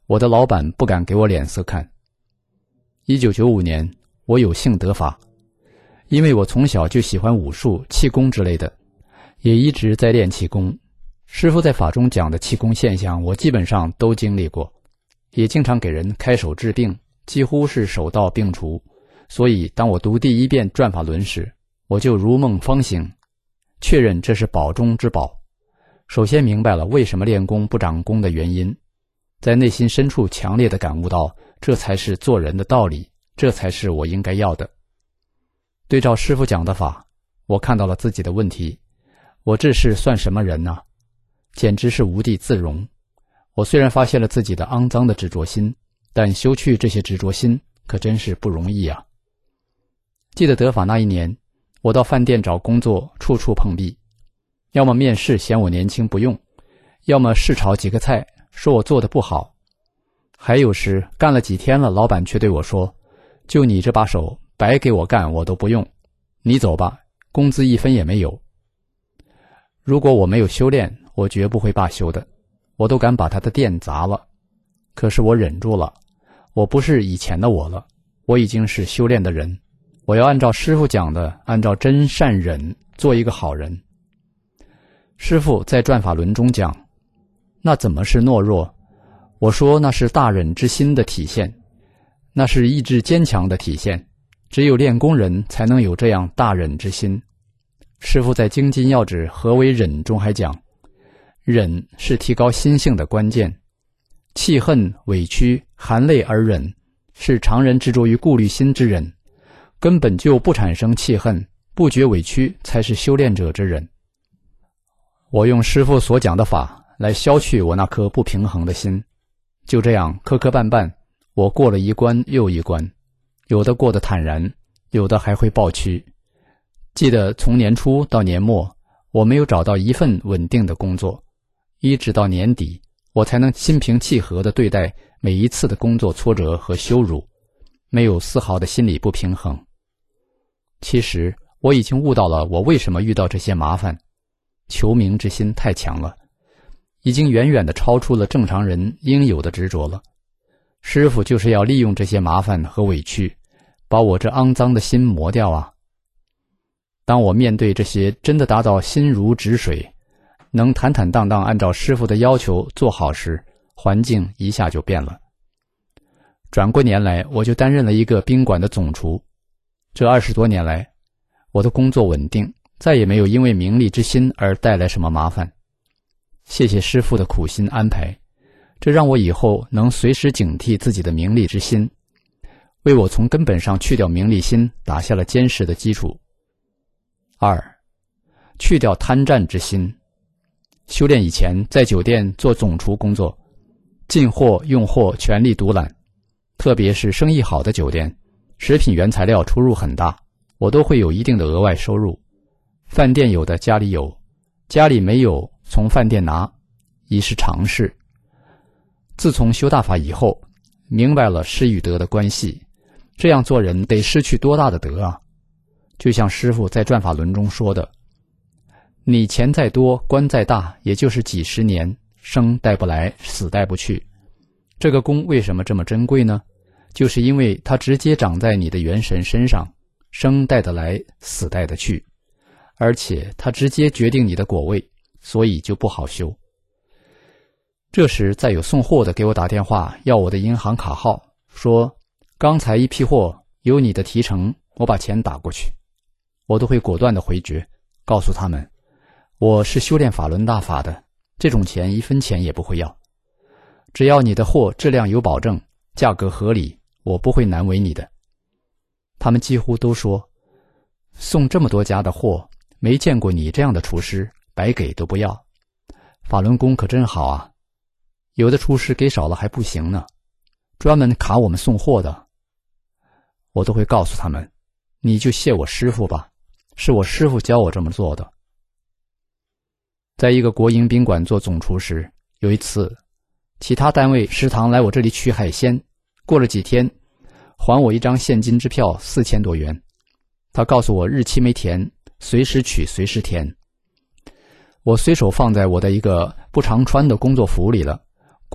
我的老板不敢给我脸色看。一九九五年，我有幸得法，因为我从小就喜欢武术、气功之类的，也一直在练气功。师父在法中讲的气功现象，我基本上都经历过，也经常给人开手治病，几乎是手到病除。所以当我读第一遍转法轮时，我就如梦方醒，确认这是宝中之宝。首先明白了为什么练功不长功的原因，在内心深处强烈地感悟到，这才是做人的道理，这才是我应该要的。对照师父讲的法，我看到了自己的问题，我这是算什么人呢？简直是无地自容。我虽然发现了自己的肮脏的执着心，但修去这些执着心可真是不容易啊。记得得法那一年，我到饭店找工作，处处碰壁，要么面试嫌我年轻不用，要么试炒几个菜说我做得不好，还有时干了几天了，老板却对我说，就你这把手，白给我干我都不用，你走吧，工资一分也没有。如果我没有修炼，我绝不会罢休的，我都敢把他的店砸了。可是我忍住了，我不是以前的我了，我已经是修炼的人，我要按照师父讲的，按照真善忍做一个好人。师父在转法轮中讲，那怎么是懦弱？我说那是大忍之心的体现，那是意志坚强的体现，只有练功人才能有这样大忍之心。师父在精进要旨何为忍中还讲，忍是提高心性的关键，气恨、委屈、含泪而忍，是常人执着于顾虑心之忍，根本就不产生气恨，不觉委屈，才是修炼者之忍。我用师父所讲的法来消去我那颗不平衡的心，就这样磕磕绊绊，我过了一关又一关，有的过得坦然，有的还会抱屈。记得从年初到年末，我没有找到一份稳定的工作，一直到年底，我才能心平气和地对待每一次的工作挫折和羞辱，没有丝毫的心理不平衡。其实我已经悟到了我为什么遇到这些麻烦，求名之心太强了，已经远远地超出了正常人应有的执着了。师父就是要利用这些麻烦和委屈，把我这肮脏的心磨掉啊。当我面对这些真的达到心如止水，能坦坦荡荡按照师父的要求做好时，环境一下就变了。转过年来，我就担任了一个宾馆的总厨。这二十多年来，我的工作稳定，再也没有因为名利之心而带来什么麻烦。谢谢师父的苦心安排，这让我以后能随时警惕自己的名利之心，为我从根本上去掉名利心打下了坚实的基础。二，去掉贪占之心。修炼以前，在酒店做总厨工作，进货用货全力独揽，特别是生意好的酒店，食品原材料出入很大，我都会有一定的额外收入。饭店有的家里有，家里没有从饭店拿，已是常事。自从修大法以后，明白了失与得的关系，这样做人得失去多大的德啊！就像师父在转法轮中说的，你钱再多，官再大，也就是几十年，生带不来，死带不去。这个功为什么这么珍贵呢？就是因为它直接长在你的元神身上，生带得来，死带得去，而且它直接决定你的果位，所以就不好修。这时再有送货的给我打电话，要我的银行卡号，说刚才一批货有你的提成，我把钱打过去。我都会果断地回绝，告诉他们我是修炼法轮大法的，这种钱一分钱也不会要，只要你的货质量有保证，价格合理，我不会难为你的。他们几乎都说，送这么多家的货，没见过你这样的厨师，白给都不要。法轮功可真好啊，有的厨师给少了还不行呢，专门卡我们送货的。我都会告诉他们，你就谢我师父吧，是我师父教我这么做的。在一个国营宾馆做总厨时，有一次其他单位食堂来我这里取海鲜，过了几天还我一张现金支票四千多元，他告诉我日期没填，随时取随时填。我随手放在我的一个不常穿的工作服里了，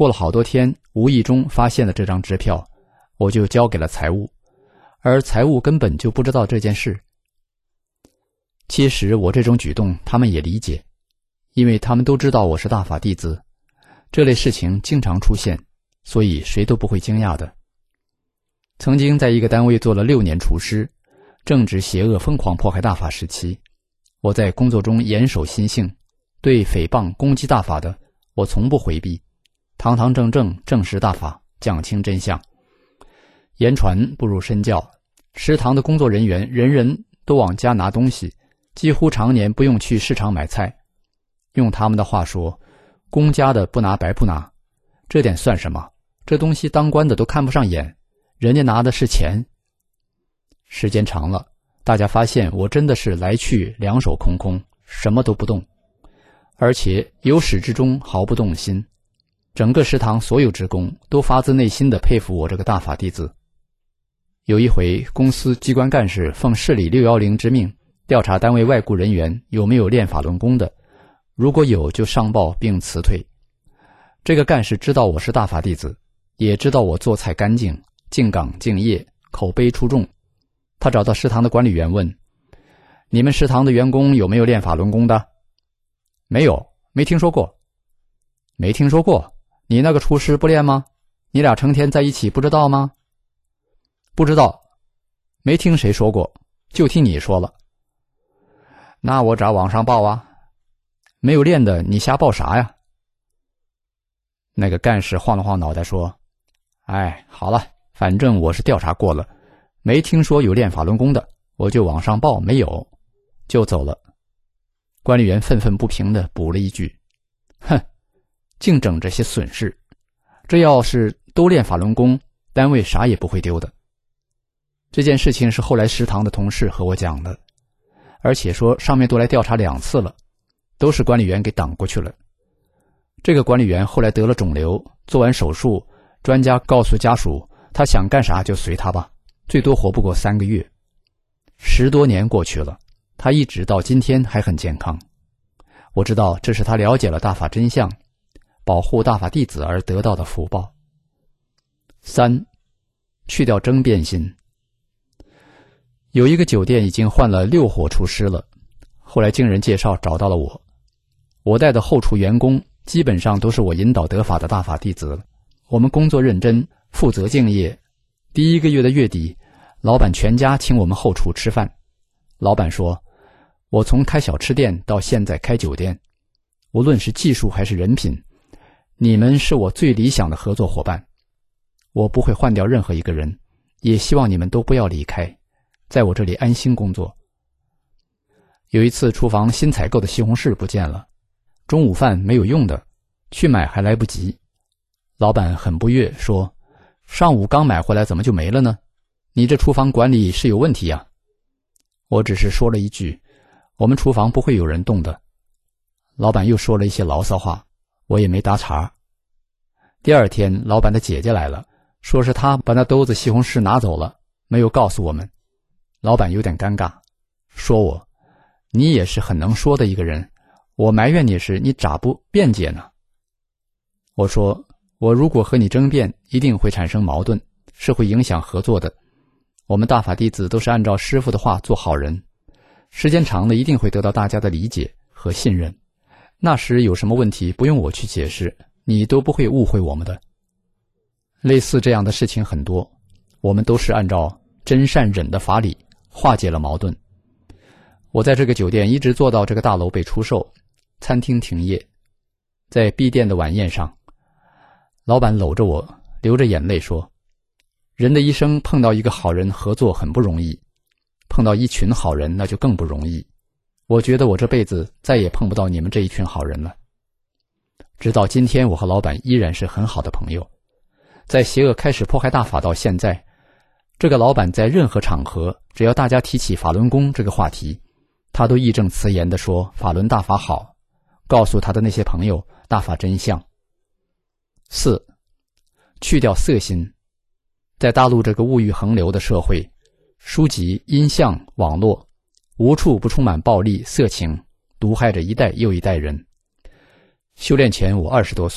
过了好多天，无意中发现了这张支票，我就交给了财务，而财务根本就不知道这件事。其实我这种举动他们也理解，因为他们都知道我是大法弟子，这类事情经常出现，所以谁都不会惊讶的。曾经在一个单位做了六年厨师，正值邪恶疯狂迫害大法时期，我在工作中严守心性，对诽谤攻击大法的我从不回避，堂堂正正证实大法，讲清真相。言传不如身教，食堂的工作人员人人都往家拿东西，几乎常年不用去市场买菜。用他们的话说，公家的不拿白不拿，这点算什么？这东西当官的都看不上眼，人家拿的是钱。时间长了，大家发现我真的是来去两手空空，什么都不动，而且由始至终毫不动心。整个食堂所有职工都发自内心地佩服我这个大法弟子。有一回，公司机关干事奉市里六一零之命，调查单位外雇人员有没有练法轮功的，如果有就上报并辞退。这个干事知道我是大法弟子，也知道我做菜干净，敬岗敬业，口碑出众。他找到食堂的管理员问，你们食堂的员工有没有练法轮功的？没有，没听说过。没听说过？你那个厨师不练吗？你俩成天在一起不知道吗？不知道，没听谁说过，就听你说了。那我咋往上报啊？没有练的你瞎报啥呀？那个干事晃了晃脑袋说，哎，好了，反正我是调查过了，没听说有练法轮功的，我就往上报没有，就走了。管理员愤愤不平地补了一句，哼，净整这些损事，这要是都练法轮功，单位啥也不会丢的。这件事情是后来食堂的同事和我讲的，而且说上面都来调查两次了，都是管理员给挡过去了。这个管理员后来得了肿瘤，做完手术，专家告诉家属，他想干啥就随他吧，最多活不过三个月。十多年过去了，他一直到今天还很健康。我知道这是他了解了大法真相，保护大法弟子而得到的福报。三，去掉争辩心。有一个酒店已经换了六伙厨师了，后来经人介绍找到了我。我带的后厨员工基本上都是我引导得法的大法弟子了，我们工作认真，负责敬业。第一个月的月底，老板全家请我们后厨吃饭。老板说，我从开小吃店到现在开酒店，无论是技术还是人品，你们是我最理想的合作伙伴，我不会换掉任何一个人，也希望你们都不要离开，在我这里安心工作。有一次厨房新采购的西红柿不见了，中午饭没有用的，去买还来不及。老板很不悦，说，上午刚买回来怎么就没了呢？你这厨房管理是有问题呀。我只是说了一句，我们厨房不会有人动的。老板又说了一些牢骚话，我也没搭茬。第二天老板的姐姐来了，说是她把那兜子西红柿拿走了，没有告诉我们。老板有点尴尬，说我，你也是很能说的一个人，我埋怨你时你咋不辩解呢？我说，我如果和你争辩，一定会产生矛盾，是会影响合作的。我们大法弟子都是按照师父的话做好人，时间长了一定会得到大家的理解和信任，那时有什么问题不用我去解释，你都不会误会我们的。类似这样的事情很多，我们都是按照真善忍的法理化解了矛盾。我在这个酒店一直做到这个大楼被出售，餐厅停业。在闭店的晚宴上，老板搂着我，流着眼泪说，人的一生碰到一个好人合作很不容易，碰到一群好人那就更不容易。我觉得我这辈子再也碰不到你们这一群好人了。直到今天，我和老板依然是很好的朋友。在邪恶开始迫害大法到现在，这个老板在任何场合，只要大家提起法轮功这个话题，他都义正辞严地说法轮大法好，告诉他的那些朋友大法真相。四，去掉色心。在大陆这个物欲横流的社会，书籍、音像、网络无处不充满暴力、色情，毒害着一代又一代人。修炼前我二十多岁，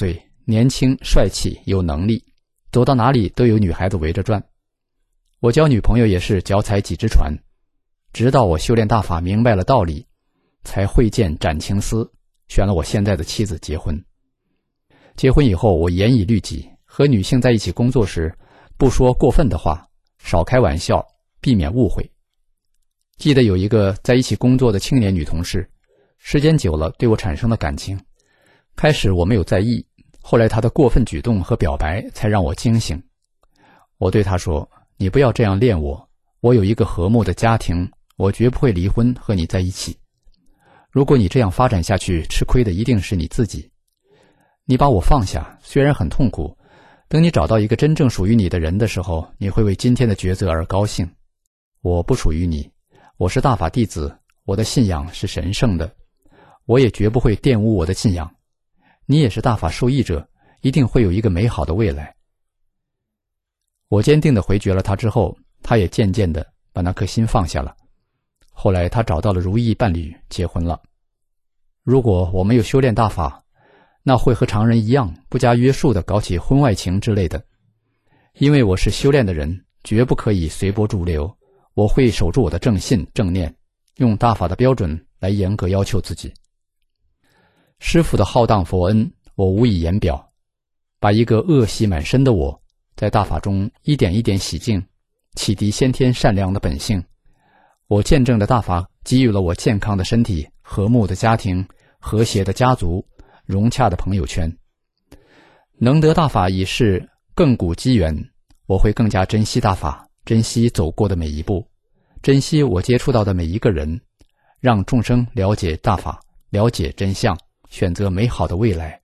年轻、帅气、有能力，走到哪里都有女孩子围着转。我交女朋友也是脚踩几只船，直到我修炼大法明白了道理，才会见斩情丝，选了我现在的妻子结婚。结婚以后，我严以律己，和女性在一起工作时，不说过分的话，少开玩笑，避免误会。记得有一个在一起工作的青年女同事，时间久了对我产生了感情。开始我没有在意，后来她的过分举动和表白才让我惊醒。我对她说，你不要这样恋我，我有一个和睦的家庭，我绝不会离婚和你在一起。如果你这样发展下去，吃亏的一定是你自己。你把我放下，虽然很痛苦，等你找到一个真正属于你的人的时候，你会为今天的抉择而高兴。我不属于你，我是大法弟子，我的信仰是神圣的，我也绝不会玷污我的信仰。你也是大法受益者，一定会有一个美好的未来。我坚定地回绝了他之后，他也渐渐地把那颗心放下了。后来他找到了如意伴侣，结婚了。如果我没有修炼大法，那会和常人一样，不加约束地搞起婚外情之类的。因为我是修炼的人，绝不可以随波逐流，我会守住我的正信正念，用大法的标准来严格要求自己。师父的浩荡佛恩，我无以言表，把一个恶习满身的我，在大法中一点一点洗净，启迪先天善良的本性。我见证的大法给予了我健康的身体、和睦的家庭、和谐的家族、融洽的朋友圈。能得大法已是亘古机缘，我会更加珍惜大法，珍惜走过的每一步，珍惜我接触到的每一个人，让众生了解大法，了解真相，选择美好的未来。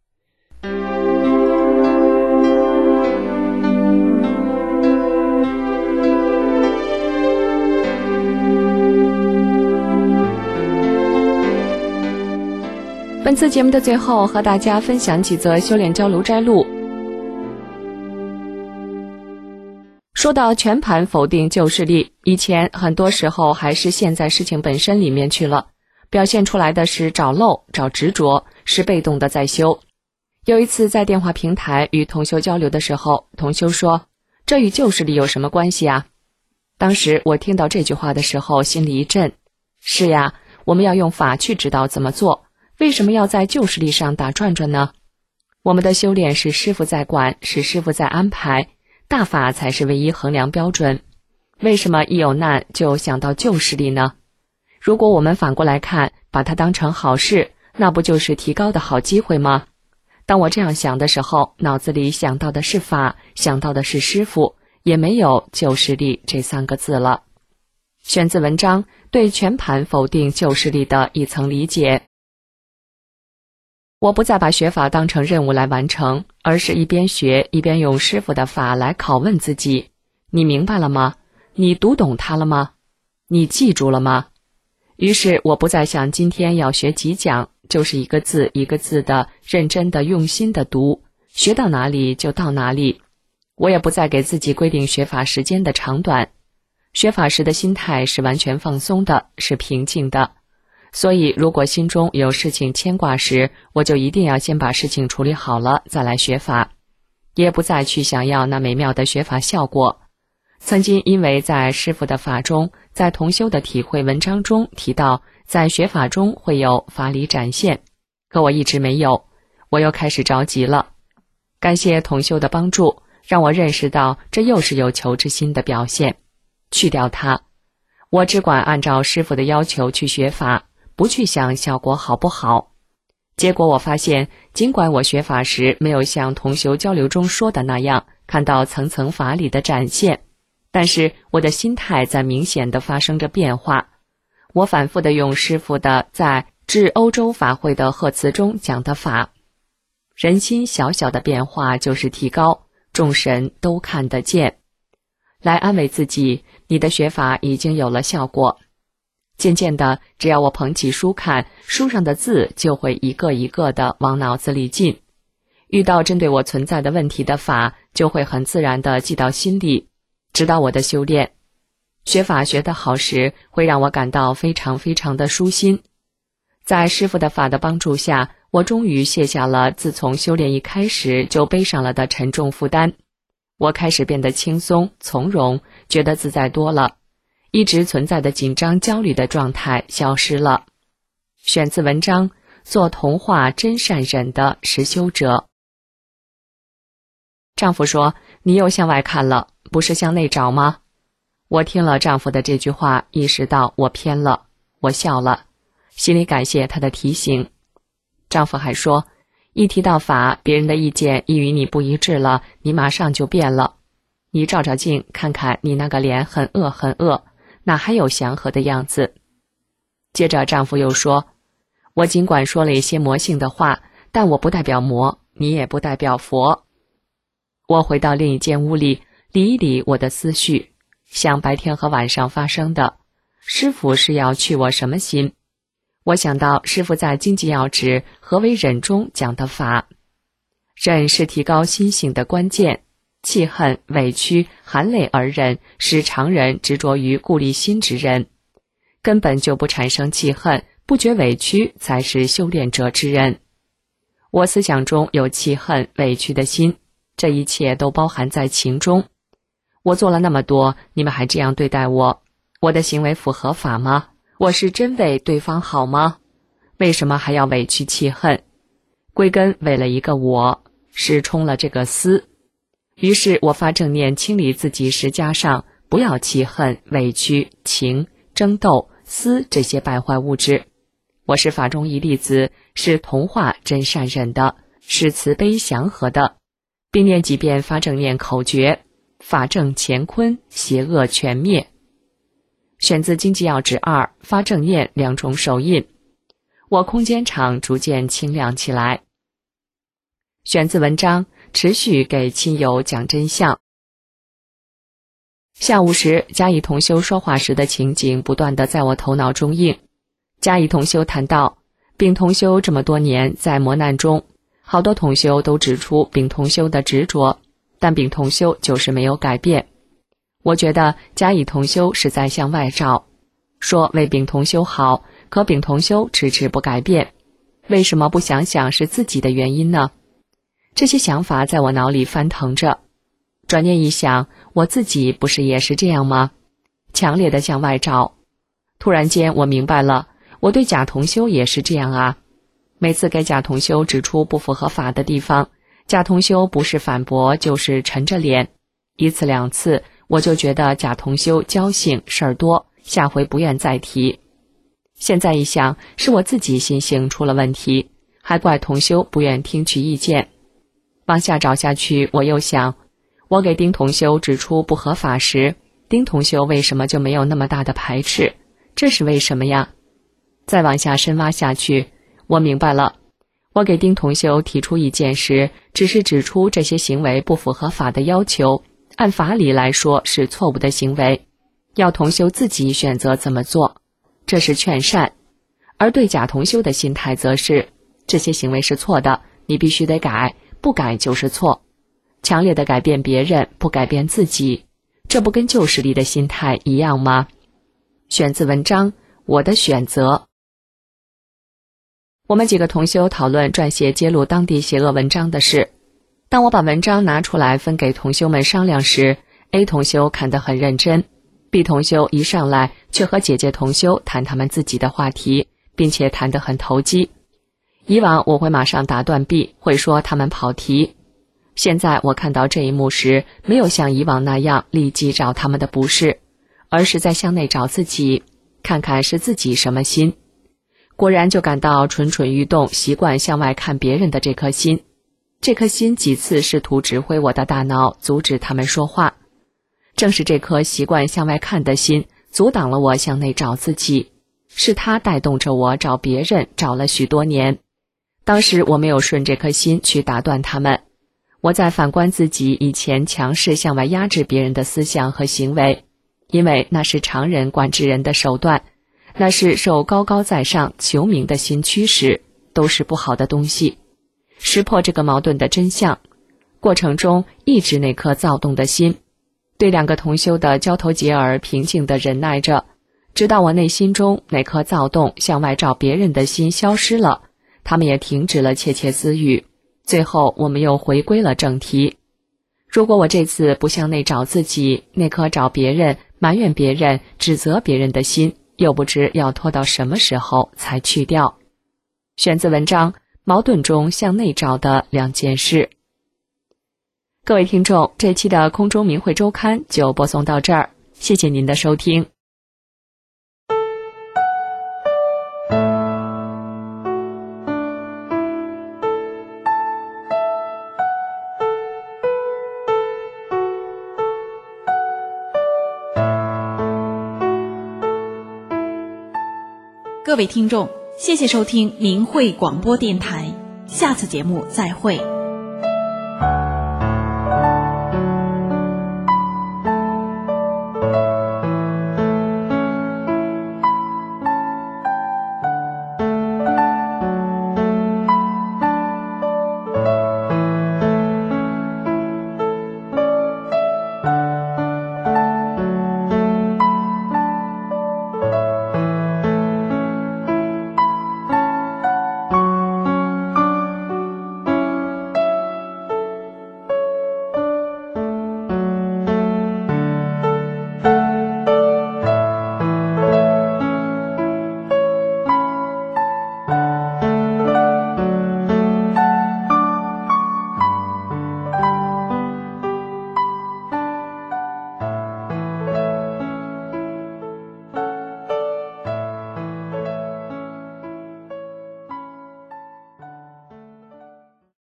本次节目的最后，和大家分享几则修炼交流摘录。说到全盘否定旧势力，以前很多时候还是陷在事情本身里面去了，表现出来的是找漏、找执着，是被动的在修。有一次在电话平台与同修交流的时候，同修说，这与旧势力有什么关系啊？当时我听到这句话的时候心里一震，是呀，我们要用法去指导怎么做，为什么要在旧势力上打转转呢？我们的修炼是师父在管，是师父在安排，大法才是唯一衡量标准。为什么一有难就想到旧势力呢？如果我们反过来看，把它当成好事，那不就是提高的好机会吗？当我这样想的时候，脑子里想到的是法，想到的是师父，也没有旧势力这三个字了。选自文章《对全盘否定旧势力的一层理解》。我不再把学法当成任务来完成，而是一边学一边用师父的法来拷问自己，你明白了吗？你读懂它了吗？你记住了吗？于是我不再想今天要学几讲，就是一个字一个字的认真的用心的读，学到哪里就到哪里。我也不再给自己规定学法时间的长短，学法时的心态是完全放松的，是平静的。所以如果心中有事情牵挂时，我就一定要先把事情处理好了再来学法，也不再去想要那美妙的学法效果。曾经因为在师父的法中，在同修的体会文章中提到在学法中会有法理展现，可我一直没有，我又开始着急了。感谢同修的帮助，让我认识到这又是有求之心的表现，去掉它。我只管按照师父的要求去学法，不去想效果好不好。结果我发现，尽管我学法时没有像同修交流中说的那样看到层层法理的展现，但是我的心态在明显地发生着变化。我反复地用师父的在致欧洲法会的贺词中讲的法，人心小小的变化就是提高，众神都看得见，来安慰自己，你的学法已经有了效果。渐渐的，只要我捧起书看，书上的字就会一个一个的往脑子里进，遇到针对我存在的问题的法，就会很自然的记到心里，指导我的修炼。学法学得好时，会让我感到非常非常的舒心。在师父的法的帮助下， 我终于卸下了自从修炼一开始就背上了的沉重负担，我开始变得轻松从容，觉得自在多了，一直存在的紧张焦虑的状态消失了。选自文章《做童话真善忍的实修者》。丈夫说：“你又向外看了，不是向内找吗？”我听了丈夫的这句话，意识到我偏了，我笑了，心里感谢他的提醒。丈夫还说，一提到法，别人的意见一与你不一致了，你马上就变了。你照照镜，看看你那个脸很恶很恶，哪还有祥和的样子？接着丈夫又说，我尽管说了一些魔性的话，但我不代表魔，你也不代表佛。我回到另一间屋里，理一理我的思绪，想白天和晚上发生的，师父是要去我什么心？我想到师父在经济要旨何为忍中讲的法，忍是提高心性的关键，气恨、委屈、含泪而忍是常人执着于故立心之人，根本就不产生气恨，不觉委屈才是修炼者之人。我思想中有气恨、委屈的心，这一切都包含在情中。我做了那么多，你们还这样对待我，我的行为符合法吗？我是真为对方好吗？为什么还要委屈气恨？归根为了一个我，是冲了这个思。于是我发正念，清理自己时加上，不要气恨、委屈、情、争斗、思这些败坏物质。我是法中一粒子，是童话真善忍的，是慈悲祥和的，并念几遍发正念口诀，法正乾坤，邪恶全灭。选自经济要旨二，发正念两种手印。我空间场逐渐清亮起来。选自文章，持续给亲友讲真相。下午时，嘉义同修说话时的情景不断地在我头脑中映。嘉义同修谈到，丙同修这么多年在磨难中，好多同修都指出丙同修的执着，但丙同修就是没有改变。我觉得嘉义同修是在向外照，说为丙同修好，可丙同修迟迟不改变，为什么不想想是自己的原因呢？这些想法在我脑里翻腾着，转念一想，我自己不是也是这样吗？强烈的向外照。突然间我明白了，我对甲同修也是这样啊。每次给甲同修指出不符合法的地方，甲同修不是反驳就是沉着脸，一次两次我就觉得甲同修骄性事儿多，下回不愿再提。现在一想，是我自己心性出了问题，还怪同修不愿听取意见。往下找下去，我又想，我给丁同修指出不合法时，丁同修为什么就没有那么大的排斥？这是为什么呀？再往下深挖下去，我明白了，我给丁同修提出意见时，只是指出这些行为不符合法的要求，按法理来说是错误的行为，要同修自己选择怎么做，这是劝善。而对甲同修的心态则是，这些行为是错的，你必须得改，不改就是错。强烈的改变别人，不改变自己，这不跟旧势力的心态一样吗？选自文章《我的选择》。我们几个同修讨论撰写揭露当地邪恶文章的事。当我把文章拿出来分给同修们商量时， A 同修看得很认真， B 同修一上来却和姐姐同修谈他们自己的话题，并且谈得很投机。以往我会马上打断 B， 会说他们跑题。现在我看到这一幕时，没有像以往那样立即找他们的不是，而是在向内找自己，看看是自己什么心。果然就感到蠢蠢欲动，习惯向外看别人的这颗心。这颗心几次试图指挥我的大脑，阻止他们说话。正是这颗习惯向外看的心，阻挡了我向内找自己，是它带动着我找别人，找了许多年。当时我没有顺这颗心去打断他们，我在反观自己以前强势向外压制别人的思想和行为，因为那是常人管制人的手段，那是受高高在上求名的心驱使，都是不好的东西。识破这个矛盾的真相，过程中抑制那颗躁动的心，对两个同修的交头接耳平静地忍耐着，直到我内心中那颗躁动向外照别人的心消失了， 他们也停止了窃窃私语。最后，我们又回归了正题。如果我这次不向内找自己，那颗找别人、埋怨别人、指责别人的心，又不知要拖到什么时候才去掉。选自文章《矛盾中向内找的两件事》。各位听众，这期的空中明慧周刊就播送到这儿，谢谢您的收听。 各位听众，谢谢收听明慧广播电台，下次节目再会。